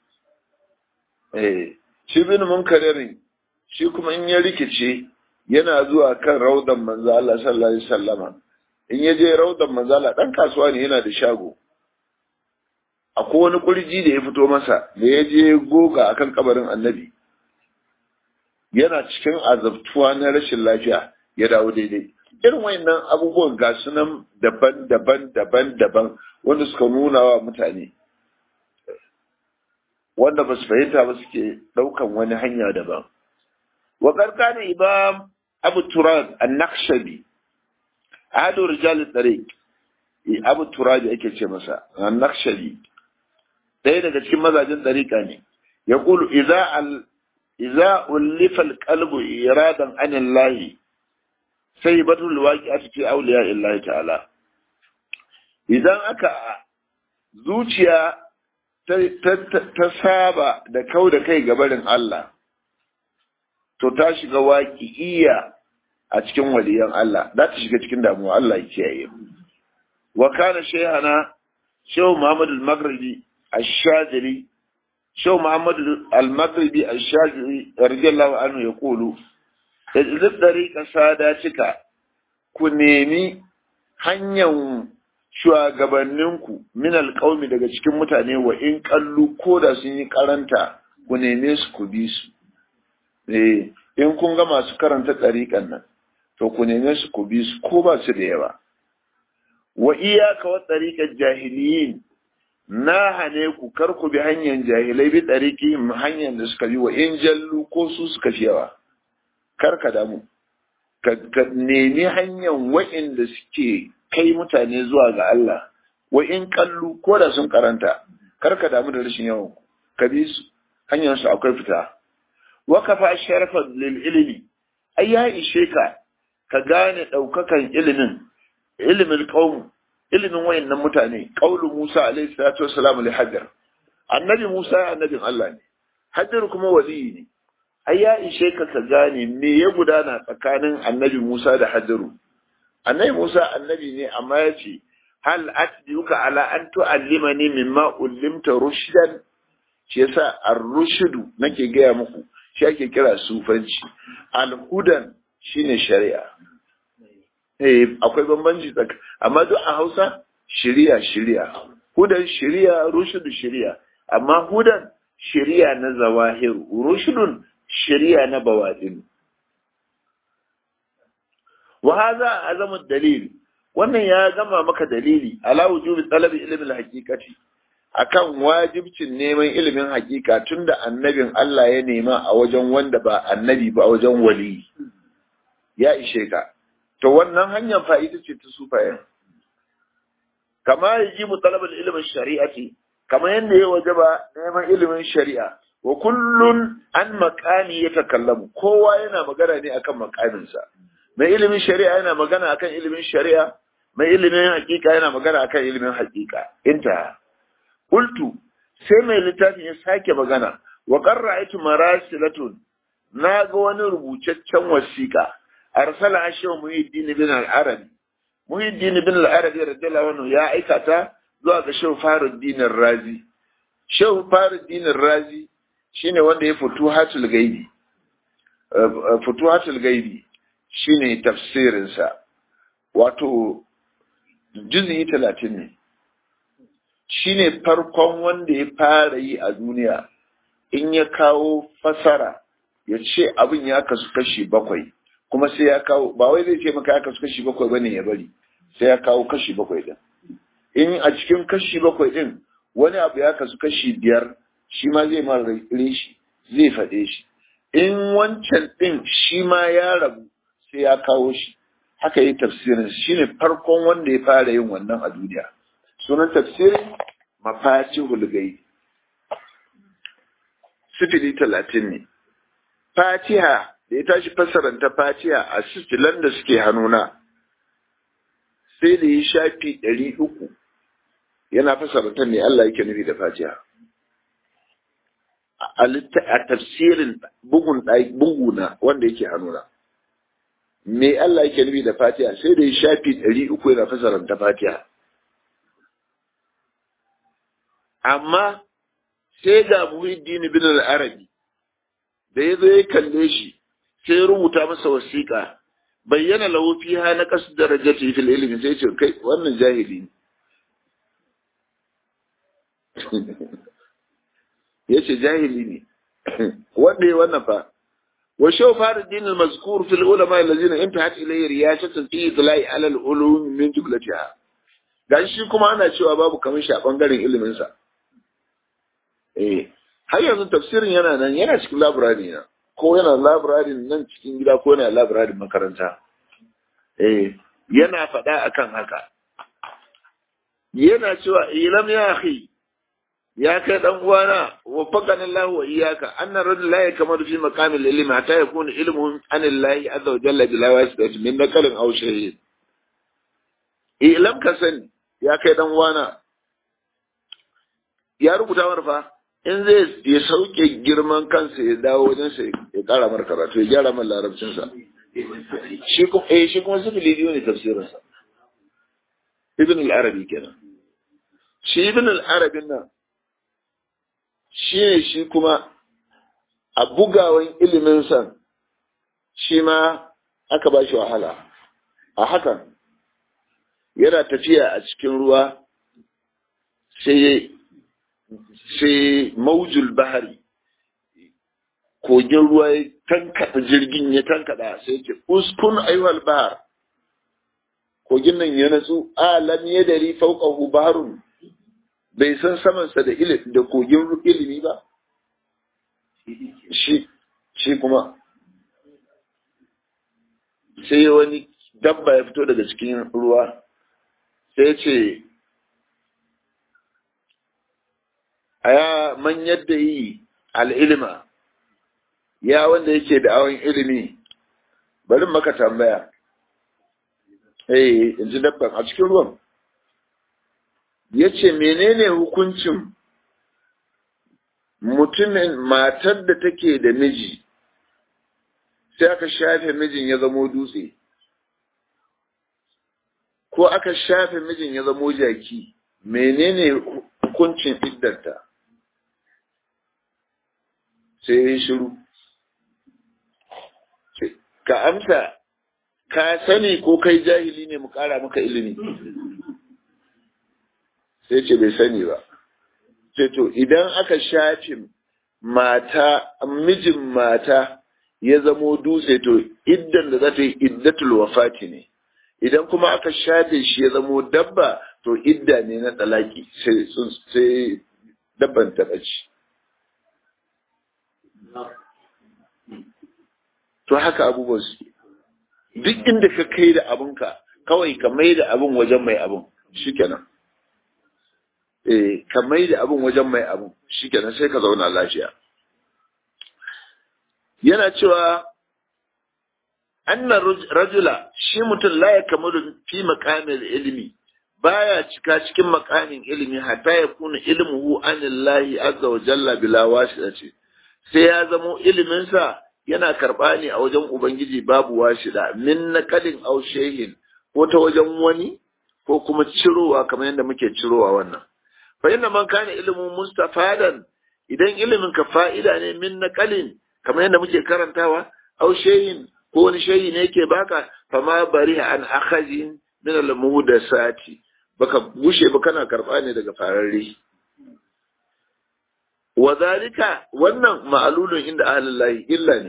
Speaker 1: shi bin munkaririn shi kuma in ya rikice yana zuwa kan raudan manzo Allah sallallahu alaihi wasallama in ya je raudan manzo Allah dan kasuwa ne yana da shago akwai wani kurji da ya fito masa da ya je goga akan kabarin annabi yana cikin azabtuwa na rashin lafiya ya dawo daidai irin wayannan abubuwan ga sunan daban wanda suka nuna wa mutane wanda ba su fahimta ba suke ɗaukan wani hanya daban. Wa ƙarƙanin Imam Abu Turab an-Nakhshabi, ahadu rijal tariq Abu Turab ake ce masa an-Nakhshabi. Ɗaya daga cikin mazajin tariqa ne. Ya qulu idza ulifa al-qalbu iradan an Allah sai batul waqi'atu fi awliya Allah ta'ala. Idan aka zuciya ta saba da kau da kai gabarin Allah, to ta shiga waƙi'iyya a cikin waliyan Allah, za ta shiga cikin damuwa. Allah ya kiyaye. Wa kana shaykhana Shehu Muhammad al-Maghribi ash-Shadili, Shehu Muhammad al-Maghribi ash-Shadili radiyallahu anhu ya kulu, idan dariqa sadatika, ku nemi hanyar shugabanninku min alƙaumi daga cikin mutane, wa in kallu ko da sun yi karanta, ku neme su ku bi su. In kun ga masu karanta ɗariƙan nan, to ku neme su ku bi su ko ba su da yawa. Wa iyaka wa ɗariƙar jahiliyin, na hane ku kar ku bi hanyar jahilai, bi ɗariƙi hanyar da suka bi, wa in jallu ko su suka fi yawa, kar ka damu, ka nemi hanyar wa'inda suke kai mutane zuwa ga Allah, wa in kallu ko da sun karanta, kar ka damu da rashin yawan, ka bi su, hanyar su akwai fita. Wa kafa sharafan lil ilimi, ai ya ishe ka gane ɗaukakan ilimin qaum, ilimin wayannan mutane. Qaulu Musa alaihi salatu wassalam li Hajar, annabi Musa annabin Allah ne, Hajar kuma waliyi ne. Ai ya ishe ka gane me ya gudana tsakanin annabi Musa da Hajaru. Annabi Musa annabi ne, amma ya ce, hal atbiyuka ala an tu'allimani mimma ullimta rushdan. Shi yasa ar-rushdu nake gaya muku, shi ake kira sufanci. Al-hudan shine shari'a. Akwai bambanci amma duk a Hausa shari'a. Hudan shari'a, rushdu shari'a. Amma hudan shari'a na zawahir, rushdun shari'a na bawadin. Wa hadha azamu dalil, wannan ya gama maka dalili ala wujubi talabi ilmi al-haqiqati, akan wajibcin neman ilimin hakika, tunda annabin Allah ya nema a wajen wanda ba annabi ba, a wajen wali. Ya ishe ka. To wannan hanyar fa'ida ce ta sufayen. Kama yajibu talabul ilmin shari'ati, kama yanda ya wajaba neman ilimin shari'a. Wa kullun an maqami yatakallamu, kowa yana magana ne akan maqaminsa. Mai ilimin shari'a yana magana akan ilimin shari'a, mai ilimin hakika yana magana akan ilimin hakika. Inta qultu, sai mai littafin ya sake magana, wa qarra'aytu marasilatun, naga wani rubutaccen wasiqa, arsala ashaw Muhyiddin bin al-Arabi. Muhyiddin bin al-Arabi radiyallahu anhu ya aikata zuwa ga Shehu Faruddin Razi. Shehu Faruddin Razi shine wanda ya Futuhatul Gaibi. Futuhatul Gaibi shine tafsirinsa, wato juz'i 30 ne. Shine farkon wanda ya fara yi a duniya, in ya kawo fasara ya ce abin ya kasu kashi 7, kuma sai ya kawo, ba wai zai ce maka ya kasu kashi 7 bane ya bari, sai ya kawo kashi 7 din. In a cikin kashi 7 din wani abu ya kasu kashi 5, shi ma zai ma reshi, zai faɗe shi. In wancan din shi ma ya rabu, sai ya kawo shi. Haka yi tafsirin, shine farkon wanda ya fara yin wannan a duniya. Sunan tafsirin Mafatihul Ghaib. 30 ne. Fatiha da ya tashi fassaranta Fatiha a sifilan da suke hannuna, sai da ya shafi 300 yana fassaranta ne Allah yake nufi da Fatiha. A tafsirin buguna wanda yake hannuna, me Allah yake nufi da Fatiha, sai da ya shafi 300 yana fassaranta Fatiha. Amma sai ga Muhyiddin bin al-Arabi da ya zo ya kalle shi, sai ya rubuta masa wasiƙa, bayyana lahu fiha na qasd darajati fil ilmi, sai ce kai wannan jahili ne. Yace jahili ne. Wanda ya wannan fa, wa Shehu Faruddin al-mazkur fil ulama allazina intahat ilayhi riyasatan fi idla'i ala al-ulum min jublatiha. Gashi kuma ana cewa babu kamar shi a bangaren ilimin sa. Har yanzu tafsirin yana nan, yana cikin library na, ko yana library nan cikin gida, ko yana library makaranta. Yana faɗa akan haka. Yana cewa ilam ya akhi, ya kai dan uwana, wa faqana Allah wa iyyaka anna rajul la yakmalu fi maqam al-ilm hatta yakuna ilmuhu an Allah azza wa jalla bila wasitati min nakalin aw shahid. Ilam ka sani, ya kai dan uwana, ya rubuta marfa in zai ya sauke girman kansa ya dawo wajen sa ya kara mar karatu ya gyara mar larabcin sa shi kuma sifili biyu ne tafsirin sa ibn al-arabi kenan shi ibn al-arabin nan shi kuma a bugawan ilimin sa shi ma aka ba shi wahala a hakan yana tafiya a cikin ruwa sai maujul bahari kogin ruwa ya tankada jirgin ya tankada sai ce uskun ayyuhal bahar kogin nan ya natsu alam ya dari fawqahu baharun bai san samansa da da kogin ilimi ba shi kuma sai wani dabba ya fito daga cikin ruwa sai ce aya man yadda yi al'ilma ya wanda yake da awon ilimi bari maka tambaya in ji dabban a cikin ruwan ya ce menene hukuncin mutumin matar da take da miji sai aka shafe mijin ya zamo dutse ko aka shafe mijin ya zamo jaki menene hukuncin iddarta sai ya shiru ka amsa ka sani ko kai jahili ne mu kara maka ilimi sai ce bai sani ba sai to idan aka shafe mijin mata ya zamo dutse to iddan da za ta yi iddatul wafati ne idan kuma aka shafe shi ya zamo dabba to idda ne na talaki sai dabban ta ɓace to haka abubuwan su duk inda ka kai da abinka kawai ka mai da abin wajen mai abin shikenan ka mai da abin wajen mai abin shikenan sai ka zauna lafiya yana cewa annan rajula shi mutum la ya kamalu fi maqamil ilmi baya cika cikin makamin ilimi hatta ya kuna ilmuhu anillahi azza wa jalla bila wasitati sai ya zamo iliminsa yana karɓa ne a wajen ubangiji babu washida min naqalin aw shay'in ko ta wajen wani ko kuma cirowa kamar yadda muke cirowa wannan fa inna man kana ilmu mustafadan idan ilimin ka fa'ida ne min naqalin kamar yadda muke karantawa aw shay'in ko wani shayi ne yake baka fama bariha an akhazin min al-muhdasati baka gushe ba kana karɓa ne daga fararre Wazalika wannan ma'alulun inda ahlillahi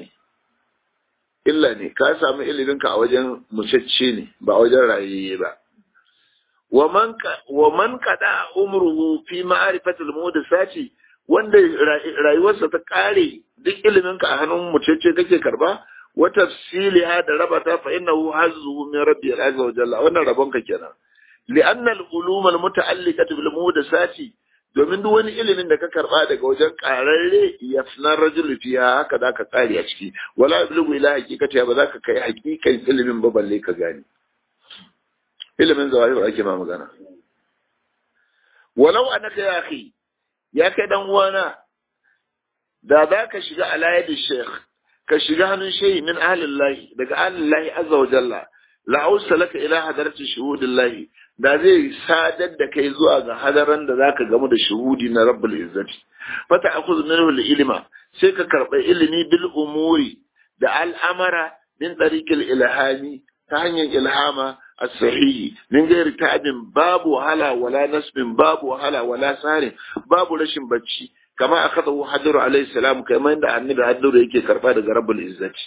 Speaker 1: illa ne ka samu iliminka a wajen mucacce ne ba wajen rayayye ba wa man kada umruhu fi ma'rifatil muhdasati wanda rayuwarsa ta kare duk iliminka a hannun mucacce kake karba wa tafsiliha da rabata fa innahu hazzuhu min rabbil azza wa jalla wannan rabonka kenan li'anna al-ulum al-muta'alliqatu bil muhdasati domin duk wani ilimin da ka karba daga wajen kararre ya sanar rajul fiya haka za ka tsari a ciki wala bilgu ila hakikati ba za ka kai hakikan ilimin ba balle ka gane ilimin zawahir ake ma magana walau annaka ya akhi ya kai dan uwana da za ka shiga alayadi sheikh ka shiga hannun shehi min ahlillahi daga ahlillahi azza wa jalla la'usa laka ila hadarati shuhudillahi da zai sadar da kai zuwa ga hadaran da zaka gamu da shuhudi na rabbul izzati fata akhudhu minhu al-ilma sai ka karba ilimi bil umuri da al'amara min tariqil ilhami ta hanyar ilhama as-sahihi min gairi ta'abin babu wahala wala nasbin babu wahala wala sarin babu rashin bacci kama akadahu hadaru alayhi salam kamar da annabi hadaru yake karba daga rabbul izzati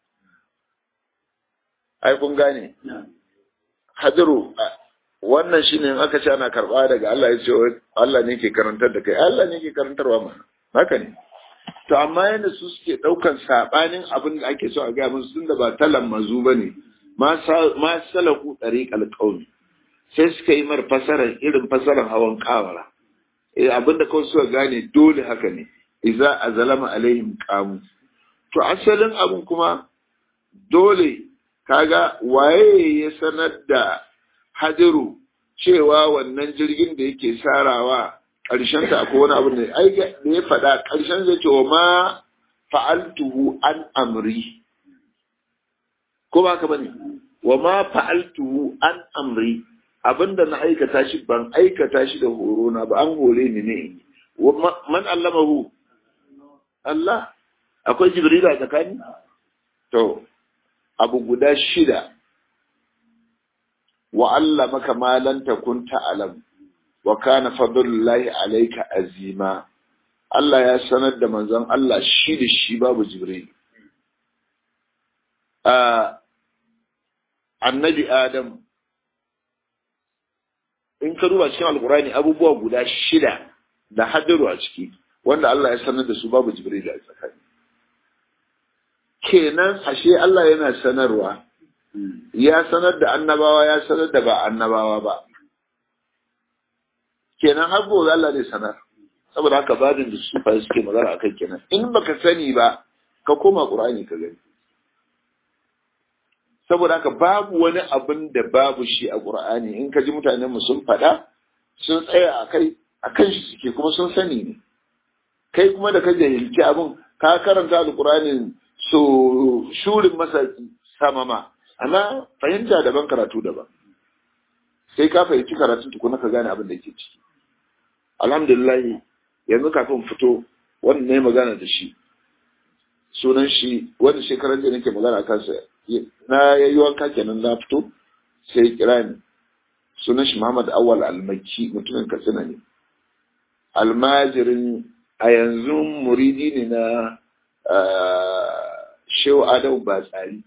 Speaker 1: ai kun gane hadaru wannan shine in aka ce ana karba daga Allah ya ce Allah ne ke karantar da kai Allah ne ke karantarwa ma haka ne to amma yanda su suke daukan sabanin abin da ake so a ga musu tunda ba talan mazu bane ma salaku tariqal qaumi sai suka yi mar fasara irin fasaran hawan kawara abin da kawai suka gane dole haka ne idza azalama alaihim qamu to asalin abin kuma dole kaga waye ya sanar da Hadiru cewa wannan jirgin da yake sarawa ƙarshen ta akwai wani abin da ai da ya faɗa ƙarshen zai ce wa ma fa'altuhu an amri ko ba ka bane wa ma fa'altuhu an amri abinda na aikata shi ban aikata shi da horo na ba an hore ni ne man allamahu Allah akwai jibril a tsakani to abu guda 6 wa allamaka ma lan takun ta'lam wa kana fadlullahi alayka azima Allah ya sanar da manzon Allah shi da shi babu jibril annabi Adam in ka duba cikin alkurani abubuwa guda 6 da hadaru a ciki wanda Allah ya sanar da su babu jibril a tsakani kenan ashe Allah yana sanarwa ya sanar da annabawa ya sanar da ba annabawa ba kenan har gobe Allah ne sanar saboda haka babin da su fa suke magana akan kenan in baka sani ba ka koma Qur'ani ka gani saboda haka babu wani abin da babu shi a Qur'ani in ka ji mutanen mu sun faɗa sun tsaya akan shi suke kuma sun sani ne kai kuma da ka jahilci abin ka karanta alqur'anin so shurin masaki samama amma fahimta daban karatu daban sai ka fahimci karatun tukuna ka gane abin da yake ciki alhamdulillah yanzu kafin fito wannan ne magana da shi sunan shi wani shekarar da nake magana a kansa na yayi wanka kenan na fito sai kira ni sunan shi Muhammad Awwal Al-Makki mutumin Katsina ne almajirin a yanzu muridi ne na Shehu Adamu Batsari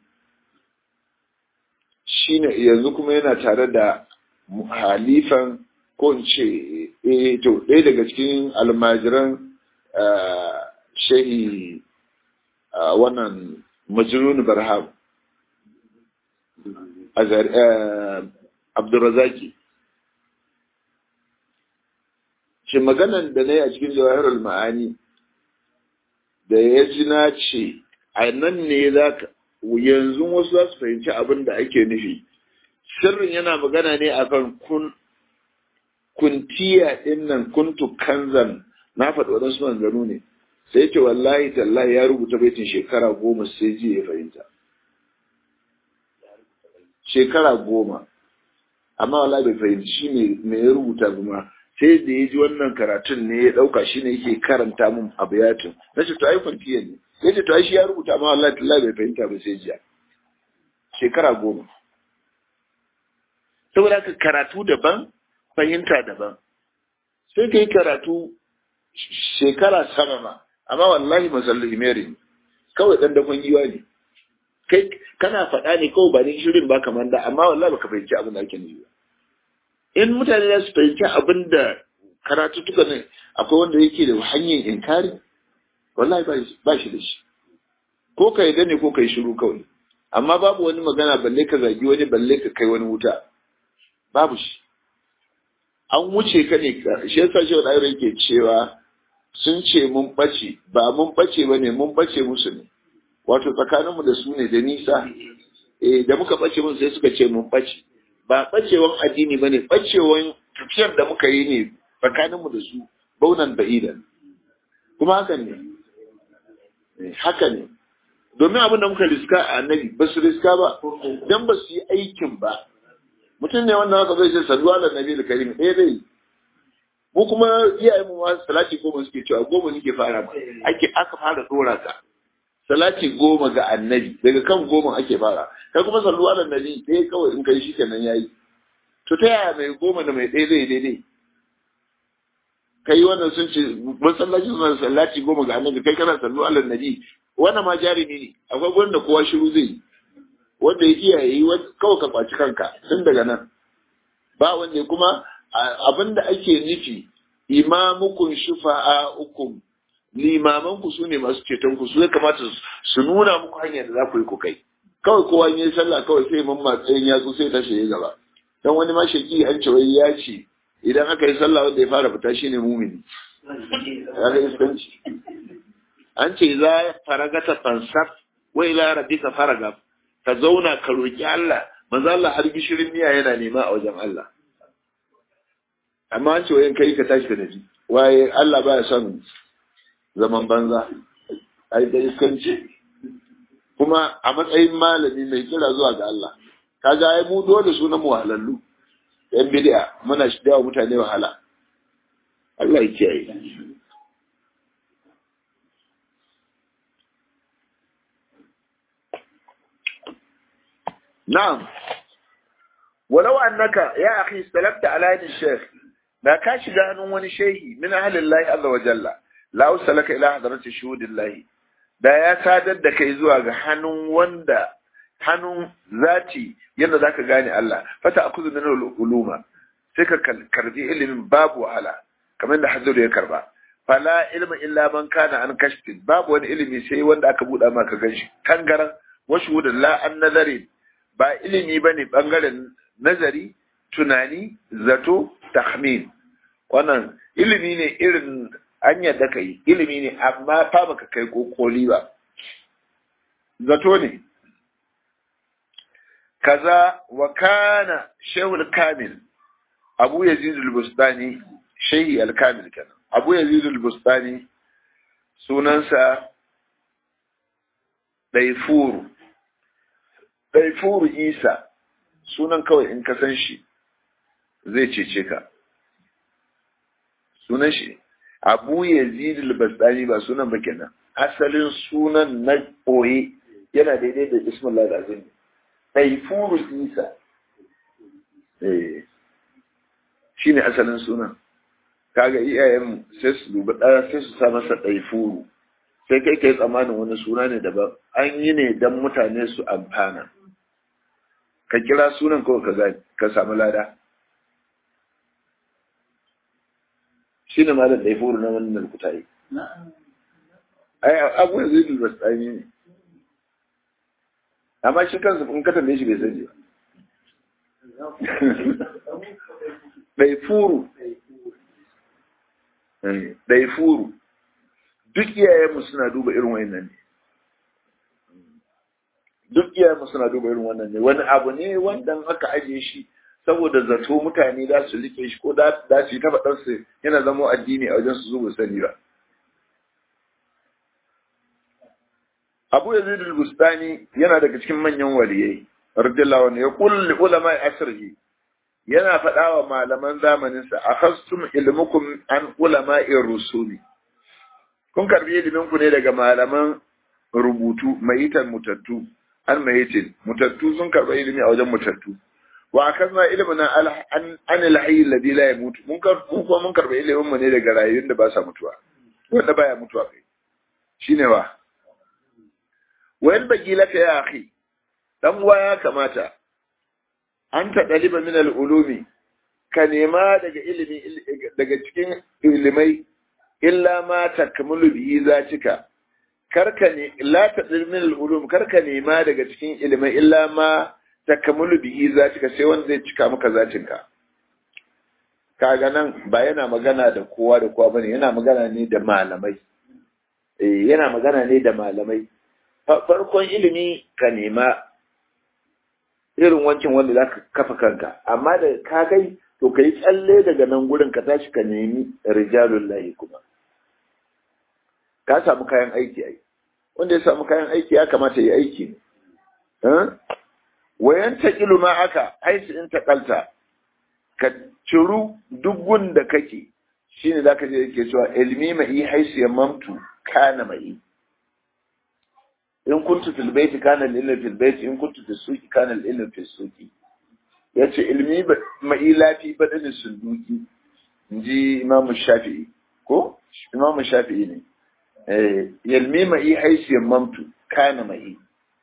Speaker 1: shine yanzu kuma yana tare da halifan ko in ce to ɗaya daga cikin almajiran shehi wannan majnun barham Abdurrazaki shi maganan da na yi a cikin jawahirul ma'ani da ya ji na ce a nan ne za ka yanzu wasu za su fahimci abin da ake nufi sirrin yana magana ne akan kuntiya ɗin nan kuntu kanzan na faɗi waɗansu manzanu ne sai ce wallahi tallahi ya rubuta baitin shekara 10 sai ji ya fahimta shekara 10 amma wallahi bai fahimci shi me ya rubuta kuma sai da ya ji wannan karatun ne ya ɗauka shi ne yake karanta mun abiyatin na ce to ai kuntiya ne ya ce to ai shi ya rubuta amma wallahi tallahi bai fahimta ba sai jiya shekara 10 saboda haka karatu daban fahimta daban sai ka yi karatu shekara sama ma amma wallahi masalli meri kawai dan dakon giwa ne kai kana faɗa ne kawai ba ni shirin ba kamar da amma wallahi baka fahimci abin da ake nufi ba in mutane za su fahimci abin da karatu tuka ne akwai wanda yake da hanyar inkari wallahi ba shi da shi ko ka yi ne ko ka yi shiru kawai amma babu wani magana balle ka zagi wani balle ka kai wani wuta babu shi an wuce ka ne shi yasa shi wadda yake cewa sun ce mun bace ba mun bace ba ne mun bace musu ne wato tsakaninmu da su ne da nisa da muka bace mun sai suka ce mun bace ba bacewan addini ba ne bacewan tafiyar da muka yi ne tsakaninmu da su baunan ba'idan kuma haka ne domin abin da muka riska a annabi ba su riska ba don ba su yi aikin ba mutum ne wannan haka zai ce sallu ala nabi da karim ɗaya dai mu kuma iyayen mu ma salati 10 suke cewa 10 nake fara aka fara dora ta salati 10 ga annabi daga kan 10 ake fara kai kuma sallu ala nabi ɗaya kawai in kai shikenan yayi to ta yaya mai 10 da mai ɗaya zai daidai kai wannan sun ce masallaci suna salati 10 ga annabi kai kana sallu ala nabi wannan ma jarumi ne akwai wanda kowa shiru zai yi wanda ya kiyaye kawai ka kwaci kanka tun daga nan ba wanda kuma abinda ake nufi imamukun shufa'a'ukum limamanku su ne masu ceton ku su ya kamata su nuna muku hanyar da za ku yi ku kai kawai kowa yi sallah kawai sai mun matsayin yatsu sai tashi ya gaba dan wani ma shaki an ce wai ya ce idan aka yi sallah wanda ya fara fita shine mumini ya ga iskanci an ce za faragata fansaf wa ila rabbika faragab ka zauna ka roki Allah manzo Allah har gishirin miya yana nema a wajen Allah amma an ce wayan kai ka tashi ka nabi waye Allah baya son zaman banza ai da iskanci kuma a matsayin malami mai kira zuwa ga Allah kaga ai mu dole sunan mu halallu yan bid'a muna shidawa mutane wahala Allah ya kiyaye na'am walau annaka ya akhi salafta ala yadi shaykh da ka shiga hannun wani shehi min ahlillahi azza wa jalla la usalaka ila hadrati shuhudillahi da ya sadar da kai zuwa ga hannun zati yadda zaka gane Allah fata akuzu min uluma sai ka karbi ilimin babu wahala kamar da Hadiru ya karba fala ilma illa man kana an kashfin babu wani ilimi sai wanda aka buɗa maka ganshi tangaran wa shuhudin la an nazari ba ilimi bane bangaren nazari tunani zato tahmin wannan ilimi ne irin an yadda kai ilimi ne amma fa baka kai kokoli ba zato ne kaza wa kana shehul kamil abu yazid al-bustani shehi al-kamil kenan abu yazid al-bustani sunansa daifuru isa sunan kawai in ka san shi zai cece ka sunan shi abu yazid al-bustani ba sunan ba kenan asalin sunan na boye yana daidai da ismullah al-azim daifuru isa shine asalin sunan kaga iyayen sai su duba ɗaya sai su sa masa daifuru sai kai tsammanin wani suna ne daban an yi ne don mutane su amfana ka kira sunan kawai ka samu lada shi ne malar daifuru na wannan kutaye ai abu da zai duba tsami ne amma shi kansa in ka tambaye shi bai sani ba daifuru duk iyayenmu suna duba irin wannan ne wani abu ne wanda aka ajiye shi saboda zato mutane za su rike shi ko da su yi ta faɗarsu yana zama addini a wajen su zuba sani ba Abu Yazid al-Bustani yana daga cikin manyan waliyai radiyallahu anhu ya kulli ulama asrihi yana faɗa wa malaman zamaninsa akhastum ilmukum an ulama'ir rusuli kun karbi ilimin ku ne daga malaman rubutu mayitan mutattu an mayitin mutattu sun karba ilimi a wajen mutattu wa akazna ilmuna an al-hayy alladhi la yamut mun karba ilimin mu ne daga rayuwar da ba sa mutuwa wanda baya mutuwa kai shine wa wayan bagi laka ya akhi dan uwa ya kamata an ta daliba min al-ulumi ka nema daga ilimi daga cikin ilimai illa ma takmulu bihi zatika karka ne la tadil min al-ulum karka nema daga cikin ilimai illa ma takmulu bihi zatika sai wanda zai cika maka zatinka kaga nan ba yana magana da kowa da kowa bane yana magana ne da malamai yana magana ne da malamai farkon ilimi ka nema irin wancan wanda za ka kafa kanka amma da ka kai to ka yi tsalle daga nan gurin ka tashi ka nemi rijalun layi kuma ka samu kayan aiki ai wanda ya samu kayan aiki ya kamata ya aiki ne wayan taqilu ma aka haisu in taqalta ka ciru duggun da kake shine zaka je yake cewa ilmi mai haisu yamamtu kana mai in kuntu fil baiti kana al-ilmu fil baiti in kuntu fis suqi kana al-ilmu fis suqi yace ilmi mai lafi badani sunduki inji imamu shafi'i ko imamu shafi'i ne ilmi mai haisu yamamtu kana mai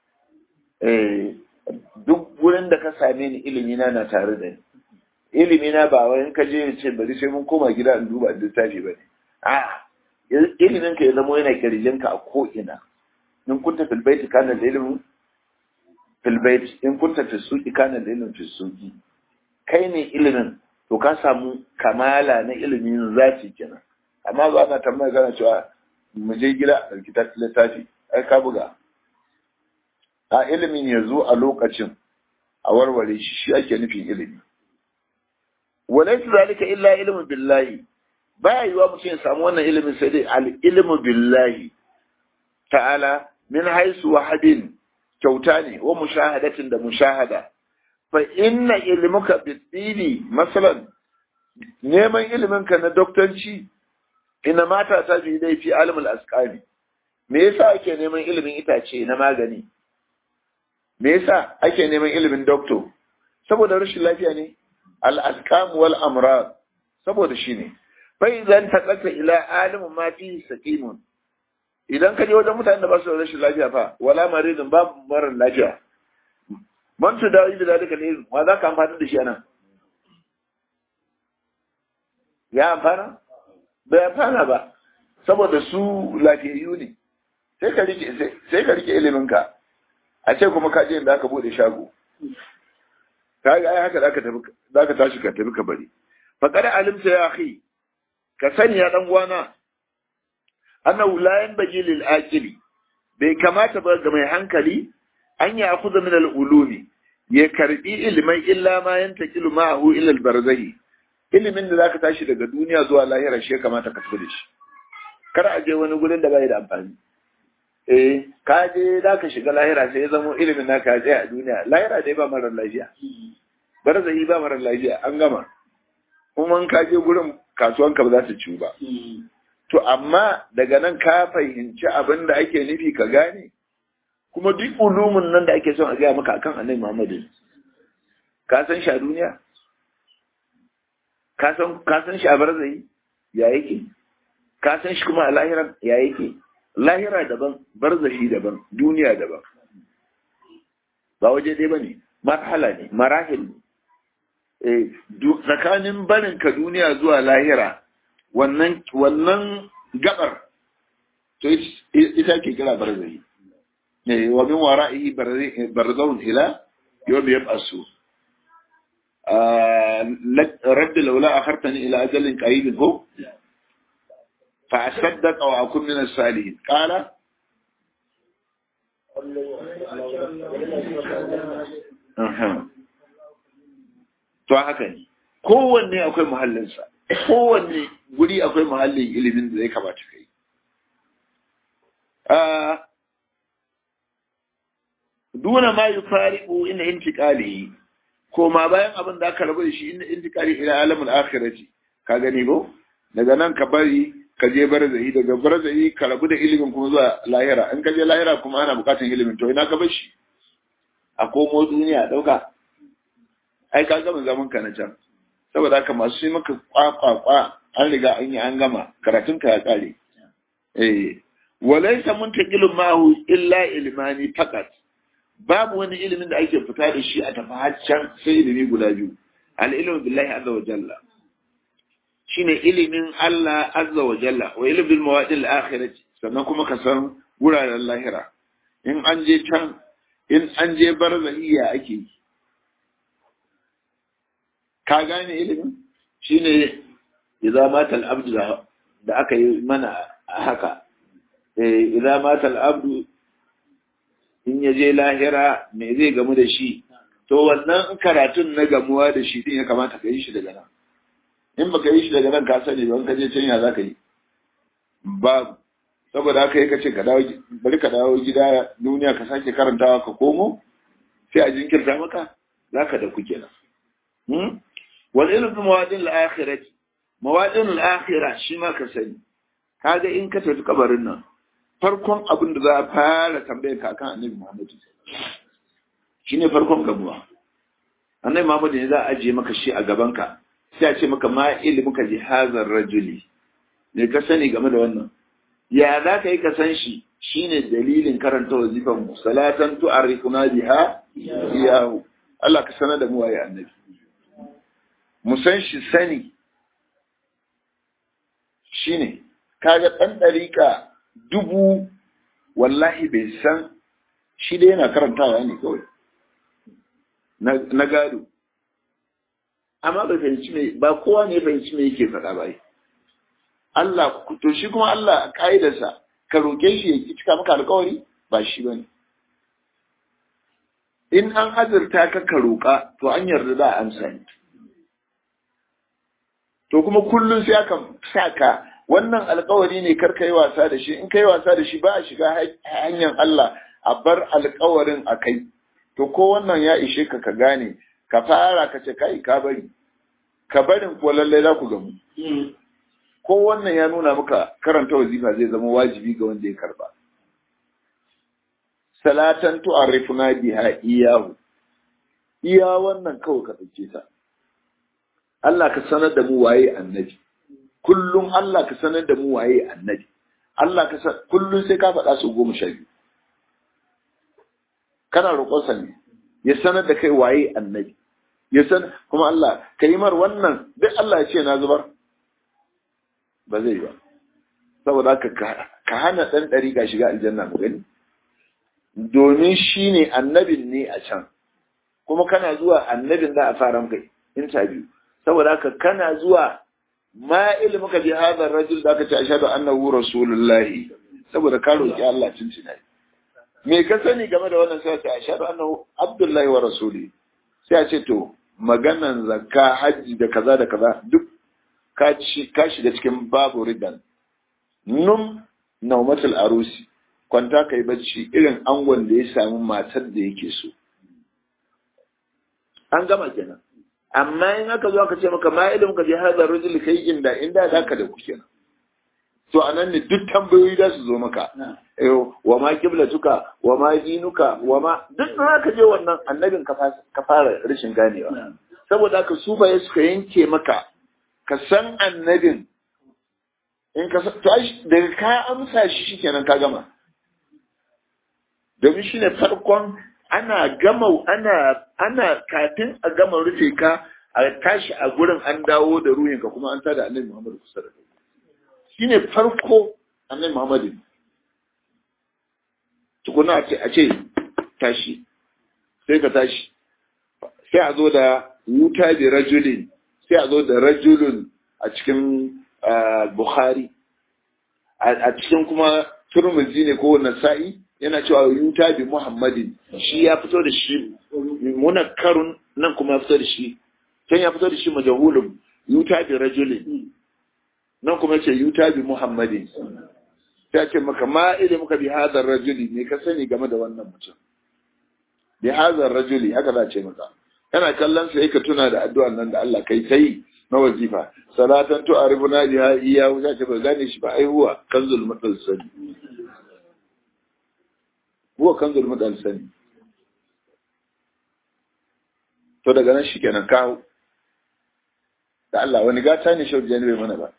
Speaker 1: duk gurin da ka same ni ilimi na tare da ni ilimi na ba wai in ka je ce bari sai mun koma gida in duba littafi bane a ilimin ka ya zama yana kirjinka a ko ina in kunta fil baiti kana al-ilmu fil baiti in kunta fis suqi kana al-ilmu fis suqi kai ne ilimin to ka samu kamala na ilimin zati kenan amma za ka tambaya kana cewa mu je gida a littafi ai ka buga a ilimin ya zo a lokacin a warware shi ake nufin ilimi walaysa zalika illa ilmu billahi baya yiwa mutum ya samu wannan ilimin sai dai al-ilmu billahi ta'ala min haisu wahadin kyauta ne wa mushahadatin da mushahada fa inna ilmuka bid-dini masalan neman ilimin ka na doktanci ina mata ta bi dai fi alimul asqami me yasa ake neman ilimin itace na magani me yasa ake neman ilimin doctor saboda rashin lafiya ne al-asqam wal amrad saboda shine fa idan taqata ila alimin ma fi saqimun idan ka je wajen mutanen da ba su da rashin lafiya fa wala maridin babu marar lafiya man tu da idan da kane wa za ka amfani da shi anan ya amfana bai amfana ba saboda su lafiyayyu ne sai ka rike ilimin ka a ce kuma ka je inda aka bude shago ka ga ai haka zaka tashi ka tafi ka bari fa kada alimta ya akhi ka sani ya dan uwana annahu la yanbaghi lil aqili bai kamata ba ga mai hankali an ya akuza min al ulumi ya karbi ilmai illa ma yantaqilu ma'ahu ila al barzahi ilimin da zaka tashi daga duniya zuwa lahira shi kamata ka tafi da shi kar a je wani gurin da bai da amfani ka je zaka shiga lahira sai ya zama ilimin naka je a duniya lahira dai ba marar lafiya barzahi ba marar lafiya an gama kuma ka je gurin kasuwanka ba za ta ciwu ba to amma daga nan ka fahimci abin da ake nufi ka gane kuma duk ulumin nan da ake son a gaya maka akan annabi Muhammadu ka san shi a duniya ka san shi a barzayi ya yake ka san shi kuma a lahira ya yake lahira daban barzahi daban duniya daban ba waje dai bane marhala ne marahil ne tsakanin barin ka duniya zuwa lahira wannan gabar to ita ke kira barzahi ne wa min wara'ihi barzahun ila yawm yab'asu radd laula akhartani ila ajalin qarib ko fa asaddaq aw akun min as-salihin qala to haka ne kowanne akwai muhallinsa kowanne guri akwai muhallin ilimin da zai kamata kai duna ma yufariqu inda intiqali ko ma bayan abin da aka rabu da shi inda intiqali ila alamul akhirati ka gani ko daga nan ka bari ka je barzahi daga barzahi ka rabu da ilimin kuma zuwa lahira in ka je lahira kuma ana bukatan ilimin to ina ka bar shi a komo duniya dauka ai ka gama zaman ka na can saboda haka masu yi maka kwakwakwa an riga an yi an gama karatun ka ya kare walaysa muntaqilun ma'ahu illa ilmani faqat babu wani ilimin da ake fita da shi a tafi haccan sai ilimi guda biyu al-ilmu billahi azza wa jalla shine ilimin Allah azza wa jalla wa ilmu bil mawadil akhirati sannan kuma ka san wuraren lahira in an je can in an je barzahiya ake yi ka gane ilimin shine idza mata al-abdu da aka yi mana haka idza mata al-abdu in ya je lahira me zai gamu da shi to wannan karatun na gamuwa da shi din ya kamata ka yi shi daga nan in baka yi shi daga nan ka sani ba ka je can ya zaka yi babu saboda haka yake ce ka dawo bari ka dawo gida duniya ka sake karantawa ka komo sai a jinkirta maka zaka da ku kenan wal ilmu bi mawadin al-akhirati mawadin al-akhirah shi ma ka sani kaga in ka tafi kabarin nan farkon abin da za a fara tambayar ka akan annabi Muhammadu shine farkon gabuwa annabi Muhammadu ne za a ajiye maka shi a gaban ka sai a ce maka ma ilmuka ji hazar rajuli ne ka sani game da wannan ya za ka yi ka san shi shine dalilin karanta wazifan mu salatan tu'arifuna biha iyahu Allah ka sanar da mu waye annabi mu san shi sani shine kaga dan dariƙa dubu wallahi bai san shi dai yana karantawa ne kawai na gado amma bai fahimci me ba kowa ne fahimci me yake faɗa ba Allah to shi kuma Allah a ka'idarsa ka roke shi ya cika maka alƙawari ba shi bane in an azurta ka roƙa to an yarda da amsa ne to kuma kullun sai aka saka wannan alƙawari ne kar kai wasa da shi, in kai wasa da shi ba a shiga hanyar Allah, a bar alƙawarin a kai. To ko wannan ya ishe ka ka gane, ka fara ka ce kai ka bari, ka barin ko lallai za ku gamu. Ko wannan ya nuna maka karanta wazifa zai zama wajibi ga wanda ya karba. Salatan tu'arifuna biha iyahu, iya wannan kawai ka ɗauke ta. Allah ka sanar da mu waye annabi, kullum Allah ka sanar da mu waye annabi, Allah ka kullum sai ka faɗa su 12. Kana roƙonsa ne ya sanar da kai waye annabi, ya san kuma Allah ka yi mar wannan duk Allah ya ce na zubar ba zai ba, saboda ka hana ɗan ɗariƙa shiga aljanna mu gani, domin shi ne annabin ne a can, kuma kana zuwa annabin za a fara maka interview, saboda haka kana zuwa ma ilmuka bi hadha ar-rajul da ka ce ashhadu annahu rasulullahi, saboda ka roki Allah cincina. Me ka sani game da wannan sai a ashhadu annahu abdullahi wa rasuli, sai a ce to maganan zakka haji da kaza da kaza duk ka shiga cikin babu ridan. Naumatul arusi, kwanta kai bacci irin angon da ya samu matar da yake so, an gama kenan. Amma in aka zo aka ce maka ma idan ka je hadar rajul kai inda da ka da ku kenan, to anan ne duk tambayoyi da su zo maka, wa ma kiblatuka wa ma dinuka wa ma duk da ka je wannan annabin ka fara rashin ganewa, saboda haka su baye suka yanke maka ka san annabin, in ka tashi daga ka amsa shi shikenan ka gama, domin shine farkon ana kafin a gama rufe ka a tashi a gurin an dawo da ruhinka kuma an tada annabi Muhammad kusa da kai. Shine farko annabi Muhammad. Tukuna a ce tashi, sai ka tashi, sai a zo da wuta da rajulin, sai a zo da rajulun a cikin Bukhari, a cikin kuma Turmuzi ne ko Nasa'i yana cewa yuta bi Muhammadin, shi ya fito da shi munakkarun, nan kuma ya fito da shi, can ya fito da shi majahulun yuta bi rajulin, nan kuma yace yuta bi Muhammadin. Ta ce maka ma muka bi hadar rajuli, ne ka sani game da wannan mutum, bi hadar rajuli haka za ce maka, kana kallon sai ka tuna da addu'an nan da Allah kai sai na wazifa, salatan tu'arifuna biha iyyahu, za ta ba gane shi ba, ai huwa kanzul mutalsani, huwa kanzul mutalsani. To daga nan shikenan kawo da Allah wani gata ne shauki bai mana ba,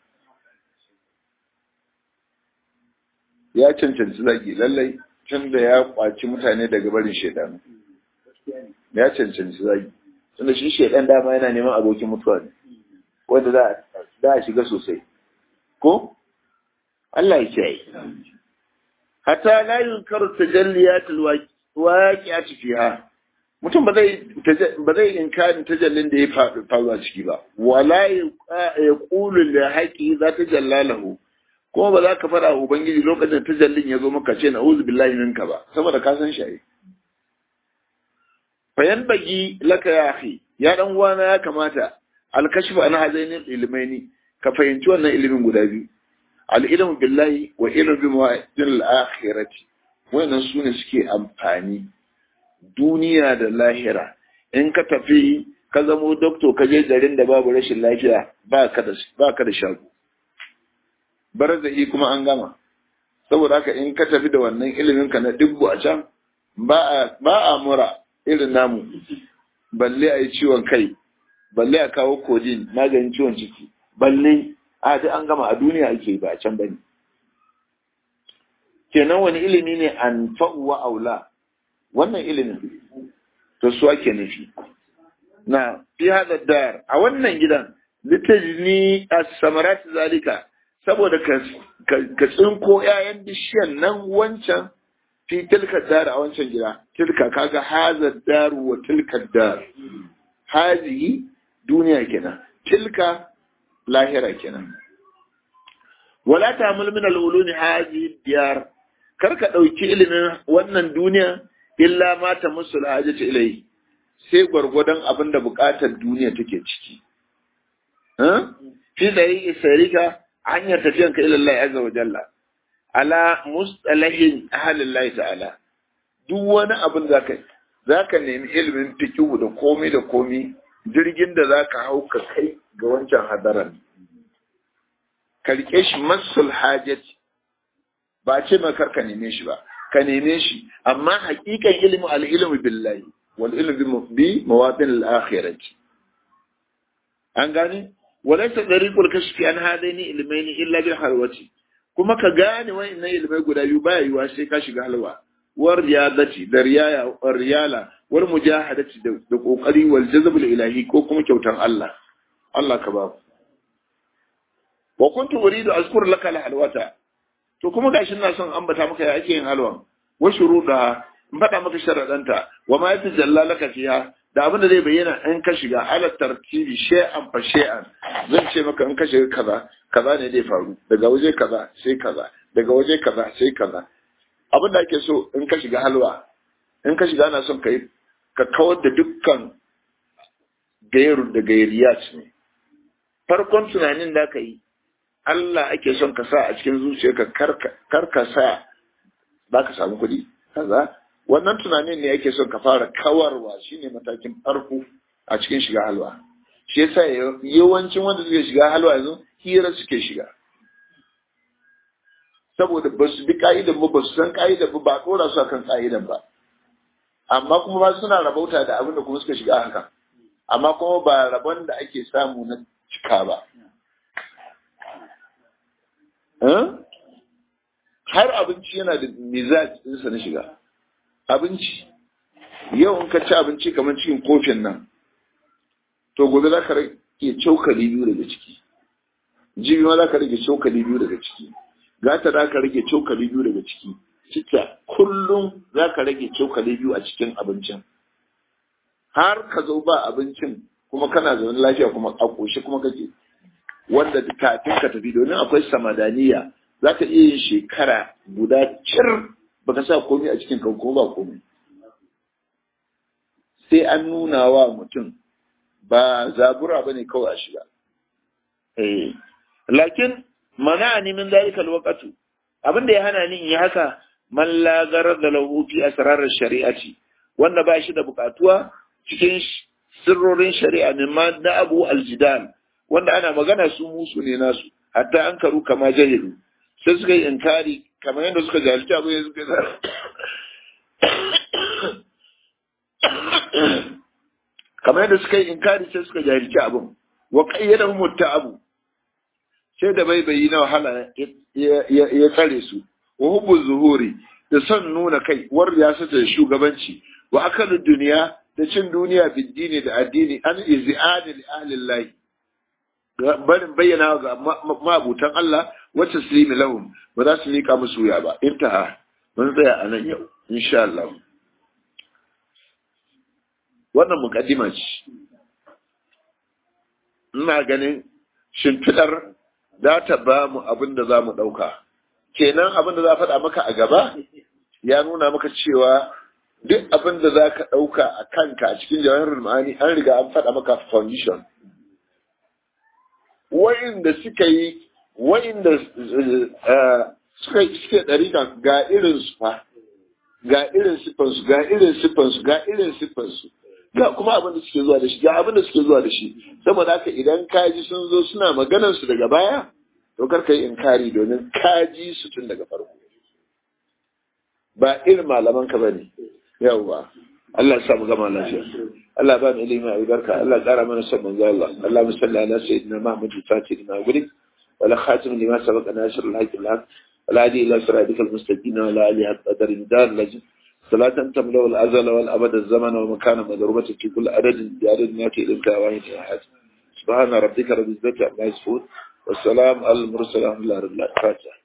Speaker 1: ya cancanci zagi lallai, tun da ya kwaci mutane daga barin shaidan, ya cancanci zagi, tun da shi shaidan dama yana neman abokin mutuwa ne wanda za a shiga sosai ko Allah ya kiyaye. Hatta la yunkaru tajalliyatul waqi'ati fiha, mutum ba zai inkarin tajallin da ya faru a ciki ba, wala yaqulu li haqi za ta jallalahu, kuma ba za ka fara ubangiji lokacin da tajallin ya zo maka ce na'udhu billahi minka ba, saboda ka san shi. Fa yanbaghi laka ya akhi, ya dan uwana ya kamata alkashfu an hazaini ilmaini, ka fahimci wannan ilimin guda biyu, al-ilmu billahi wa ilmu bi mawa'idil akhirati, wannan sune suke amfani duniya da lahira. In ka tafi ka zamo doctor ka je garin da babu rashin lafiya, ba ka da shago, barzahi kuma an gama. Saboda haka in ka tafi da wannan ilimin ka na dubbu a can, ba a mura irin namu, balle a yi ciwon kai, balle a kawo kodin maganin ciwon ciki, balle a duk an gama, a duniya ake ba a can bane. Kenan wani ilimi ne an fa'uwa aula, wannan ilimin to su ake nufi. Na fi hada dar, a wannan gidan litajni as-samarat zalika, saboda ka tsinko 'ya'yan bishiyan nan wancan fi tilka dar, a wancan gida tilka, kaga haza dar wa tilka dar, hazihi duniya kenan, tilka lahira kenan. Wala ta'mul min al-ulumi hazihi diyar, kar ka dauki ilimin wannan duniya illa ma ta musul hajati ilai, sai gwargwadon abin da bukatar duniya take ciki. fi dariqi sarika hanyar tafiyanka ila Allah azza wa jalla ala mustalahin ahlillahi ta'ala. Duk wani abin zaka nemi ilimin fiqh da komai jirgin da zaka hau ka kai ga wancan hadaran ka rike shi masul hajati ba ce maka ka neme shi ba, ka neme shi amma hakikan ilmu al-ilmu billahi wal ilmu bi mawadin al-akhirati. An gane walaysa dariqul kashfi an hadaini ilmaini illa bil halwati, kuma ka gane wayannan ilmai guda biyu baya yiwa sai ka shiga halwa, war riyadati da riyala war mujahadati da kokari wal jazb al-ilahi ko kuma kyautan Allah ka ba. Wa kuntu uridu azkur laka al-halwata, to kuma gashi ina son ambata maka ya ake yin halwan, wa shuruda in faɗa maka sharadanta, wa ma yatajalla laka fiha da abin da zai bayyana in ka shiga ala tartibi shay'an fa shay'an. Zan ce maka in ka shiga kaza ne zai faru, daga waje kaza sai kaza, daga waje kaza sai kaza. Abin da ake so in ka shiga halwa, in ka shiga ana son ka kawar da dukkan gairu da gairiyat ne. Farkon tunanin da ka yi Allah ake son ka sa a cikin zuciyarka, kar ka sa ba ka samu kuɗi kaza. Wannan tunanin ne ake son ka fara kawarwa, shine matakin farko a cikin shiga halwa. Shi yasa yawancin wanda suke shiga halwa yanzu hira suke shiga, saboda ba su bi ka'idan ba su san ka'idan ba ɗora su akan ka'idan ba, amma kuma ba suna rabauta da abin da kuma suka shiga haka, amma kuma ba rabon da ake samu na cika ba. Har abinci yana da mizaj ɗinsa na shiga. Abinci yau in ka ci abinci kamar cikin kofin nan, to gobe za ka rage cokali biyu daga ciki, jibi ma za ka rage cokali biyu daga ciki, gata za ka rage cokali biyu daga ciki, citta kullum za ka rage cokali biyu a cikin abincin, har ka zo ba abincin kuma kana zaune lafiya kuma a ƙoshe kuma kake, wanda kafin ka tafi, domin akwai samadaniya za ka iya yin shekara guda cir baka sa komai a cikin kan kuma ba komai. Sai an nuna wa mutum ba zabura bane kawai a shiga. Lakin mana ni min zalika alwaqtu, abin da ya hana ni in yi haka, man la garar da lahu fi asrar shari'ati, wanda ba shi da bukatuwa cikin sirrorin shari'a min ma da abu aljidal, wanda ana magana su musu ne nasu, hatta an karu kama jahilu, sai suka yi inkari kamar yadda suka jahilci abu ya suka yi kamar yadda suka yi inkari sai suka jahilci abin, wa qayyadahum abu, sai da bai na wahala ya tsare su, wa hubbu zuhuri da son nuna kai, war riyasata da shugabanci, wa akalu duniya da cin duniya biddini da addini, an iz'ani li ahli Allah, barin bayyana ga mabutan Allah wacce taslimi lahum, ba za su mika musu wuya ba. Intaha, mun tsaya a nan yau insha Allah. Wannan mukaddima ce, ina ganin shimfidar za ta ba mu abin da za mu ɗauka. Kenan abin da za faɗa maka a gaba ya nuna maka cewa duk abin da za ka ɗauka a kanka a cikin jawahirul ma'ani an riga an faɗa maka foundation. Wa'inda suke ɗarika ga irin su fa, ga irin siffansu, ga irin siffansu, ga irin siffansu, ga kuma abin da suke zuwa da shi, ga abin da suke zuwa da shi. Saboda haka idan kaji sun zo suna maganar su daga baya, to kar ka yi inkari domin kaji su tun daga farko. Ba irin malaman ka bane. Yawwa. Allah ya sa mu gama lafiya. Allah ba mu ilimi a albarka. Allah ya ƙara mana son manzo Allah. Allahumma salli ala sayyidina Muhammad al-Fatih lima gulik wa la khatim lima sabaqa nashr al-haqq al-haq wa la hadi ila siratikal mustaqim wa la alihi qadar al-dar lajin salatan tamlu al-azal wal abad az-zaman wa makana madrubati fi kulli adad bi'adad ma fi ilka wa ahad. Subhana rabbika rabbil izzati amma yasifun wa salam al-mursalin alhamdulillahi rabbil alamin.